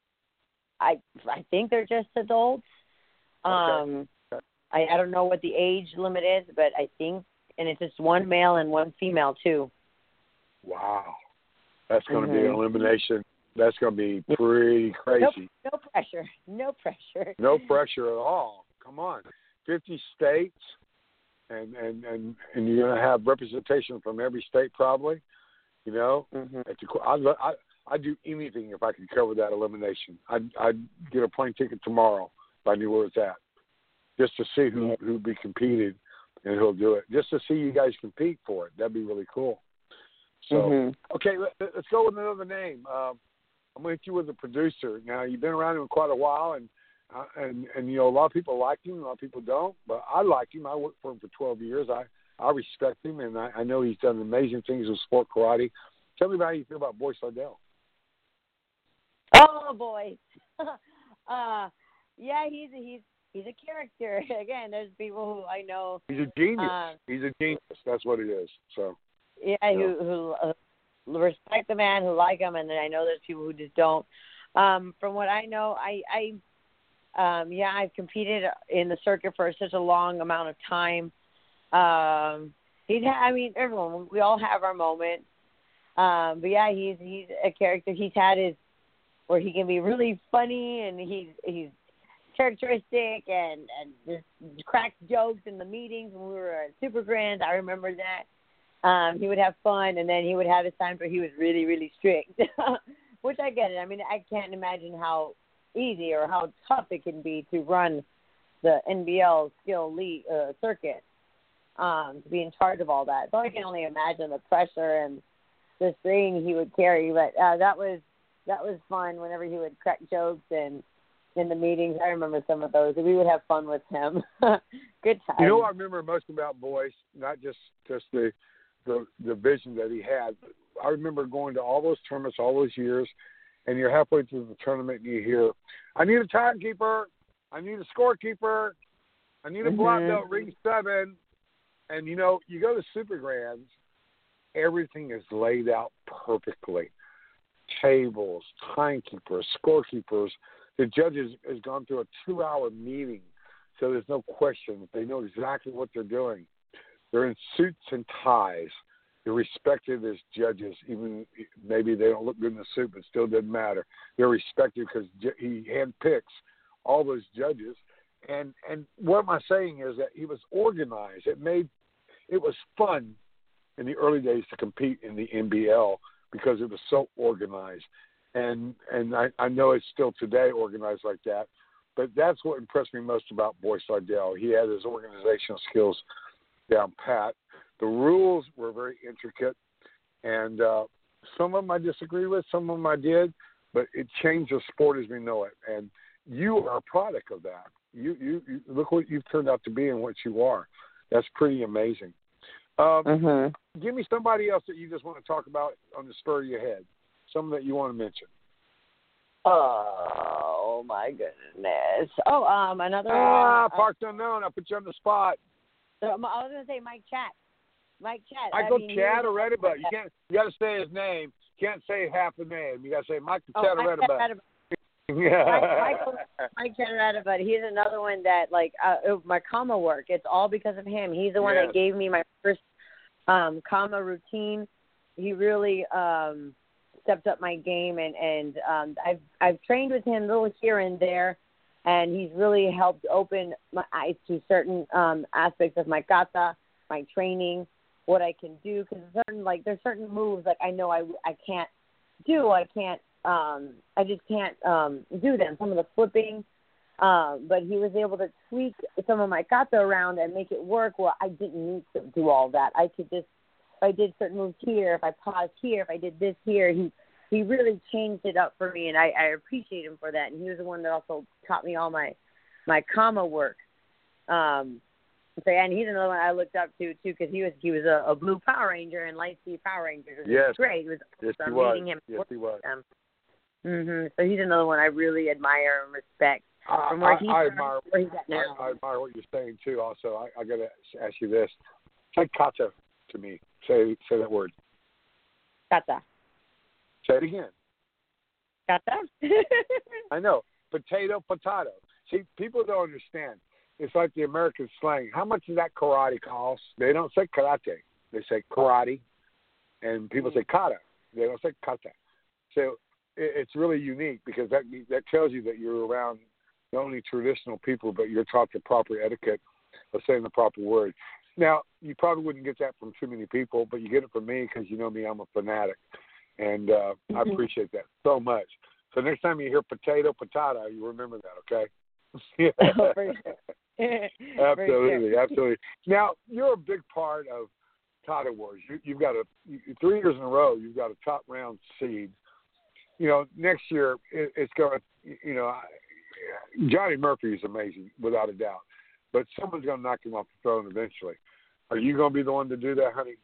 I I think they're just adults. Okay. Um, okay. I I don't know what the age limit is, but I think, and it's just one male and one female too. Wow, that's going to mm-hmm. be an elimination. That's going to be pretty crazy. No, no pressure. No pressure. No pressure at all. Come on. fifty states, and and and, and you're going to have representation from every state probably. You know, Mm-hmm. at the, I, I I'd do anything if I could cover that elimination. I'd I'd get a plane ticket tomorrow if I knew where it's at, just to see who Yeah. who'd be competed and who'll do it. Just to see you guys compete for it. That'd be really cool. So Mm-hmm. okay, let, let's go with another name. Um, I'm going to hit you with a producer. Now you've been around him quite a while, and uh, and and you know a lot of people like him, a lot of people don't. But I like him. I worked for him for twelve years. I I respect him, and I, I know he's done amazing things with sport karate. Tell me about how you feel about Boy Sardell. Oh boy. uh yeah, he's a, he's he's a character. Again, there's people who I know. He's a genius. Um, he's a genius. That's what it is. So Yeah, Yeah. who who uh, respect the man, who like him, and then I know there's people who just don't. Um, from what I know, I I um, yeah, I've competed in the circuit for such a long amount of time. Um, he's ha- I mean, everyone, we all have our moments. Um, but yeah, he's he's a character. He's had his where he can be really funny, and he's he's characteristic and and just cracks jokes in the meetings when we were at Super Grand. I remember that. Um, he would have fun, and then he would have his times where he was really, really strict, which I get it. I mean, I can't imagine how easy or how tough it can be to run the N B L skill league uh, circuit, um, to be in charge of all that. So I can only imagine the pressure and the strain he would carry. But uh, that was that was fun whenever he would crack jokes and in the meetings. I remember some of those. We would have fun with him. Good time. you know what I remember most about Boyce, not just just the the the vision that he had. But I remember going to all those tournaments all those years, and you're halfway through the tournament and you hear, "I need a timekeeper. I need a scorekeeper. I need a Mhm. black belt, ring seven." And you know, you go to Super Grands, everything is laid out perfectly. Tables, timekeepers, scorekeepers. The judges has gone through a two-hour meeting, so there's no question. They know exactly what they're doing. They're in suits and ties. They're respected as judges, even maybe they don't look good in the suit, but still doesn't matter. They're respected because he handpicks all those judges. And and what am I saying is that he was organized. It made it was fun in the early days to compete in the N B L because it was so organized. And and I, I know it's still today organized like that. But that's what impressed me most about Boy Sardell. He had his organizational skills down pat. The rules were very intricate, and uh, some of them I disagree with, some of them I did, but it changed the sport as we know it. And you are a product of that. You, you, you look what you've turned out to be and what you are. That's pretty amazing. Um, Mhm. Give me somebody else that you just want to talk about on the spur of your head, someone that you want to mention. Oh my goodness. Oh, um, another Ah, one. Parked Unknown. I put you on the spot. Uh, I was gonna say Mike Chat. Mike Chat. Michael I mean, Chat he or was- Reddibutt. You can't. You got to say his name. You can't say half the name. You got to say Michael Oh, Chat or Mike Reddibutt. Chat. Yeah. Mike, Michael, Mike Chatteretta, but he's another one that, like, uh, my comma work, it's all because of him. He's the one Yes. that gave me my first um, comma routine. He really um, stepped up my game, and, and um, I've, I've trained with him a little here and there, and he's really helped open my eyes to certain um, aspects of my kata, my training, what I can do, because certain, like, there's certain moves, like, I know I, I can't do, I can't, Um, I just can't um, do them, some of the flipping. Um, but he was able to tweak some of my kata around and make it work where I didn't need to do all that. I could just, if I did certain moves here, if I paused here, if I did this here, he he really changed it up for me, and I, I appreciate him for that. And he was the one that also taught me all my, my comma work. Um, so, and he's another one I looked up to, too, because he was he was a, a blue Power Ranger and Lightspeed Power Ranger. It was Yes. great. It was Yes, he awesome was. meeting him. Yes, he was. Um, Mhm. So he's another one I really admire and respect. I, From where I, he's I from, admire. where he's at now. I, I admire what you're saying too. Also, I, I got to ask you this: say kata to me. Say say that word. Kata. Say it again. Kata? I know. Potato, potato. See, people don't understand. It's like the American slang. How much does that karate cost? They don't say karate. They say karate, and people say kata. They don't say kata. So it, it's really unique because that that tells you that you're around not only traditional people, but you're taught the proper etiquette of saying the proper word. Now, you probably wouldn't get that from too many people, but you get it from me because you know me, I'm a fanatic. And uh, I appreciate that so much. So next time you hear potato, potato, you remember that, okay? Oh, for sure. Absolutely, sure. absolutely. Now, you're a big part of Title Wars. You, you've got a, three years in a row, you've got a top round seed. You know, next year, it, it's going to, you know, Johnny Murphy is amazing, without a doubt. But someone's going to knock him off the throne eventually. Are you going to be the one to do that, honey?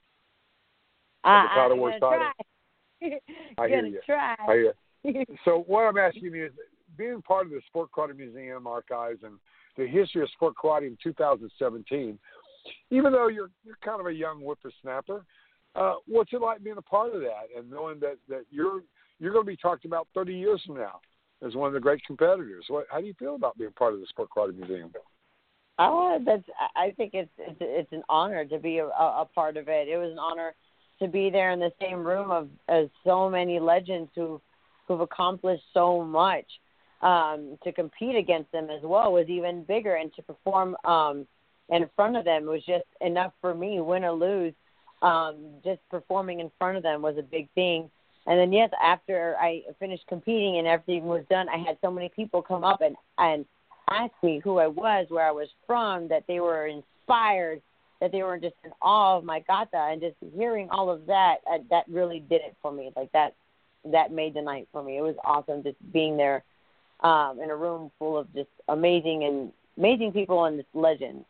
Uh, the Title I'm Wars gonna title? try. I hear gonna you. Try. I hear. So what I'm asking you is, being part of the Sport Karate Museum archives and the history of sport karate in two thousand seventeen, even though you're you're kind of a young whippersnapper, uh, what's it like being a part of that and knowing that, that you're you're going to be talked about thirty years from now as one of the great competitors? What, how do you feel about being part of the Sport Karate Museum? Oh, that's. I think it's it's, it's an honor to be a, a part of it. It was an honor to be there in the same room of as so many legends who who've accomplished so much. Um, to compete against them as well was even bigger, and to perform um, in front of them was just enough for me, win or lose. Um, just performing in front of them was a big thing. And then, yes, after I finished competing and everything was done, I had so many people come up and, and ask me who I was, where I was from, that they were inspired, that they were just in awe of my kata, and just hearing all of that, uh, that really did it for me. Like that, that made the night for me. It was awesome just being there. Um, in a room full of just amazing and amazing people and just legends.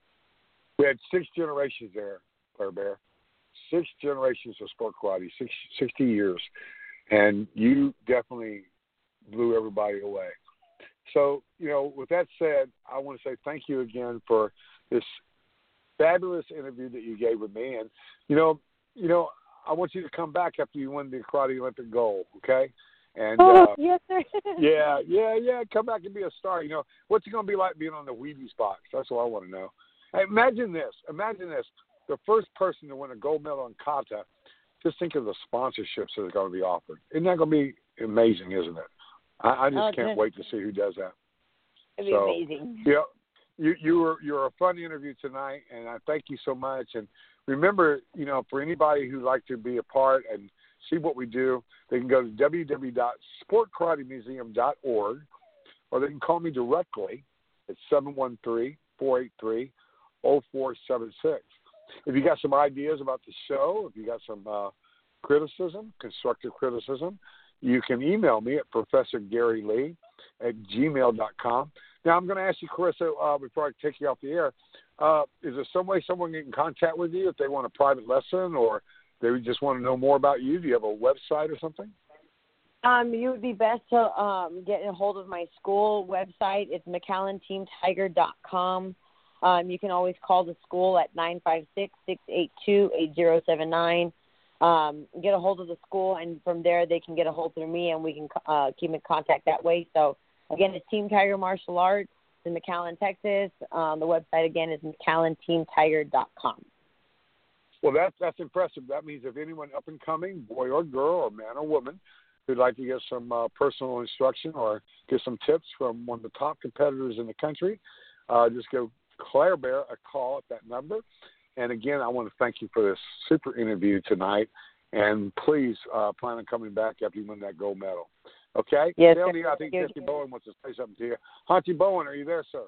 We had six generations there, Claire Bear. Six generations of sport karate, six, sixty years. And you definitely blew everybody away. So, you know, with that said, I want to say thank you again for this fabulous interview that you gave with me. And, you know, you know, I want you to come back after you win the Karate Olympic gold, okay? And oh, uh, yes, sir. yeah, yeah, yeah. Come back and be a star. You know, what's it going to be like being on the Wheaties box? That's what I want to know. Hey, imagine this. Imagine this. The first person to win a gold medal in kata, just think of the sponsorships that are going to be offered. Isn't that going to be amazing, isn't it? I, I just oh, can't good. wait to see who does that. It'd be so, amazing. Yeah, you, you were you were a fun interview tonight, and I thank you so much. And remember, you know, for anybody who'd like to be a part and see what we do, they can go to w w w dot sport karate museum dot org, or they can call me directly at seven one three, four eight three, zero four seven six. If you got some ideas about the show, if you got some uh, criticism, constructive criticism, you can email me at Professor Gary Lee at gmail dot com. Now, I'm going to ask you, Carissa, uh, before I take you off the air, uh, is there some way someone can get in contact with you if they want a private lesson or they just want to know more about you? Do you have a website or something? Um, you would be best to um, get a hold of my school website. It's mccallan team tiger dot com. Um, you can always call the school at nine five six, six eight two, eight zero seven nine. Um, get a hold of the school, and from there they can get a hold through me, and we can uh, keep in contact that way. So, again, it's Team Tiger Martial Arts in McAllen, Texas. Um, the website, again, is mccallan team tiger dot com. Well, that's, that's impressive. That means if anyone up and coming, boy or girl or man or woman, who'd like to get some uh, personal instruction or get some tips from one of the top competitors in the country, uh, just give Claire Bear a call at that number. And again, I want to thank you for this super interview tonight. And please uh, plan on coming back after you win that gold medal. Okay? Yes, Down sir. here, I think Jesse Bowen wants to say something to you. Hunty Bowen, are you there, sir?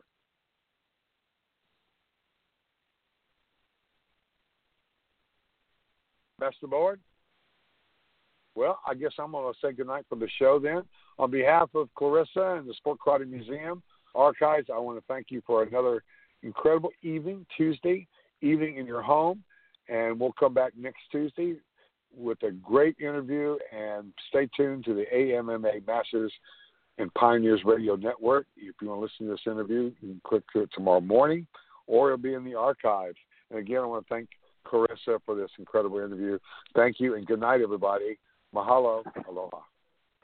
Master Bowen? Well, I guess I'm going to say goodnight for the show then. On behalf of Clarissa and the Sport Karate Museum Archives, I want to thank you for another incredible evening, Tuesday evening in your home. And we'll come back next Tuesday with a great interview. And stay tuned to the A M M A Masters and Pioneers Radio Network. If you want to listen to this interview, you can click to it tomorrow morning, or it'll be in the archives. And again, I want to thank Clarissa for this incredible interview. Thank you, and good night, everybody. Mahalo. Aloha.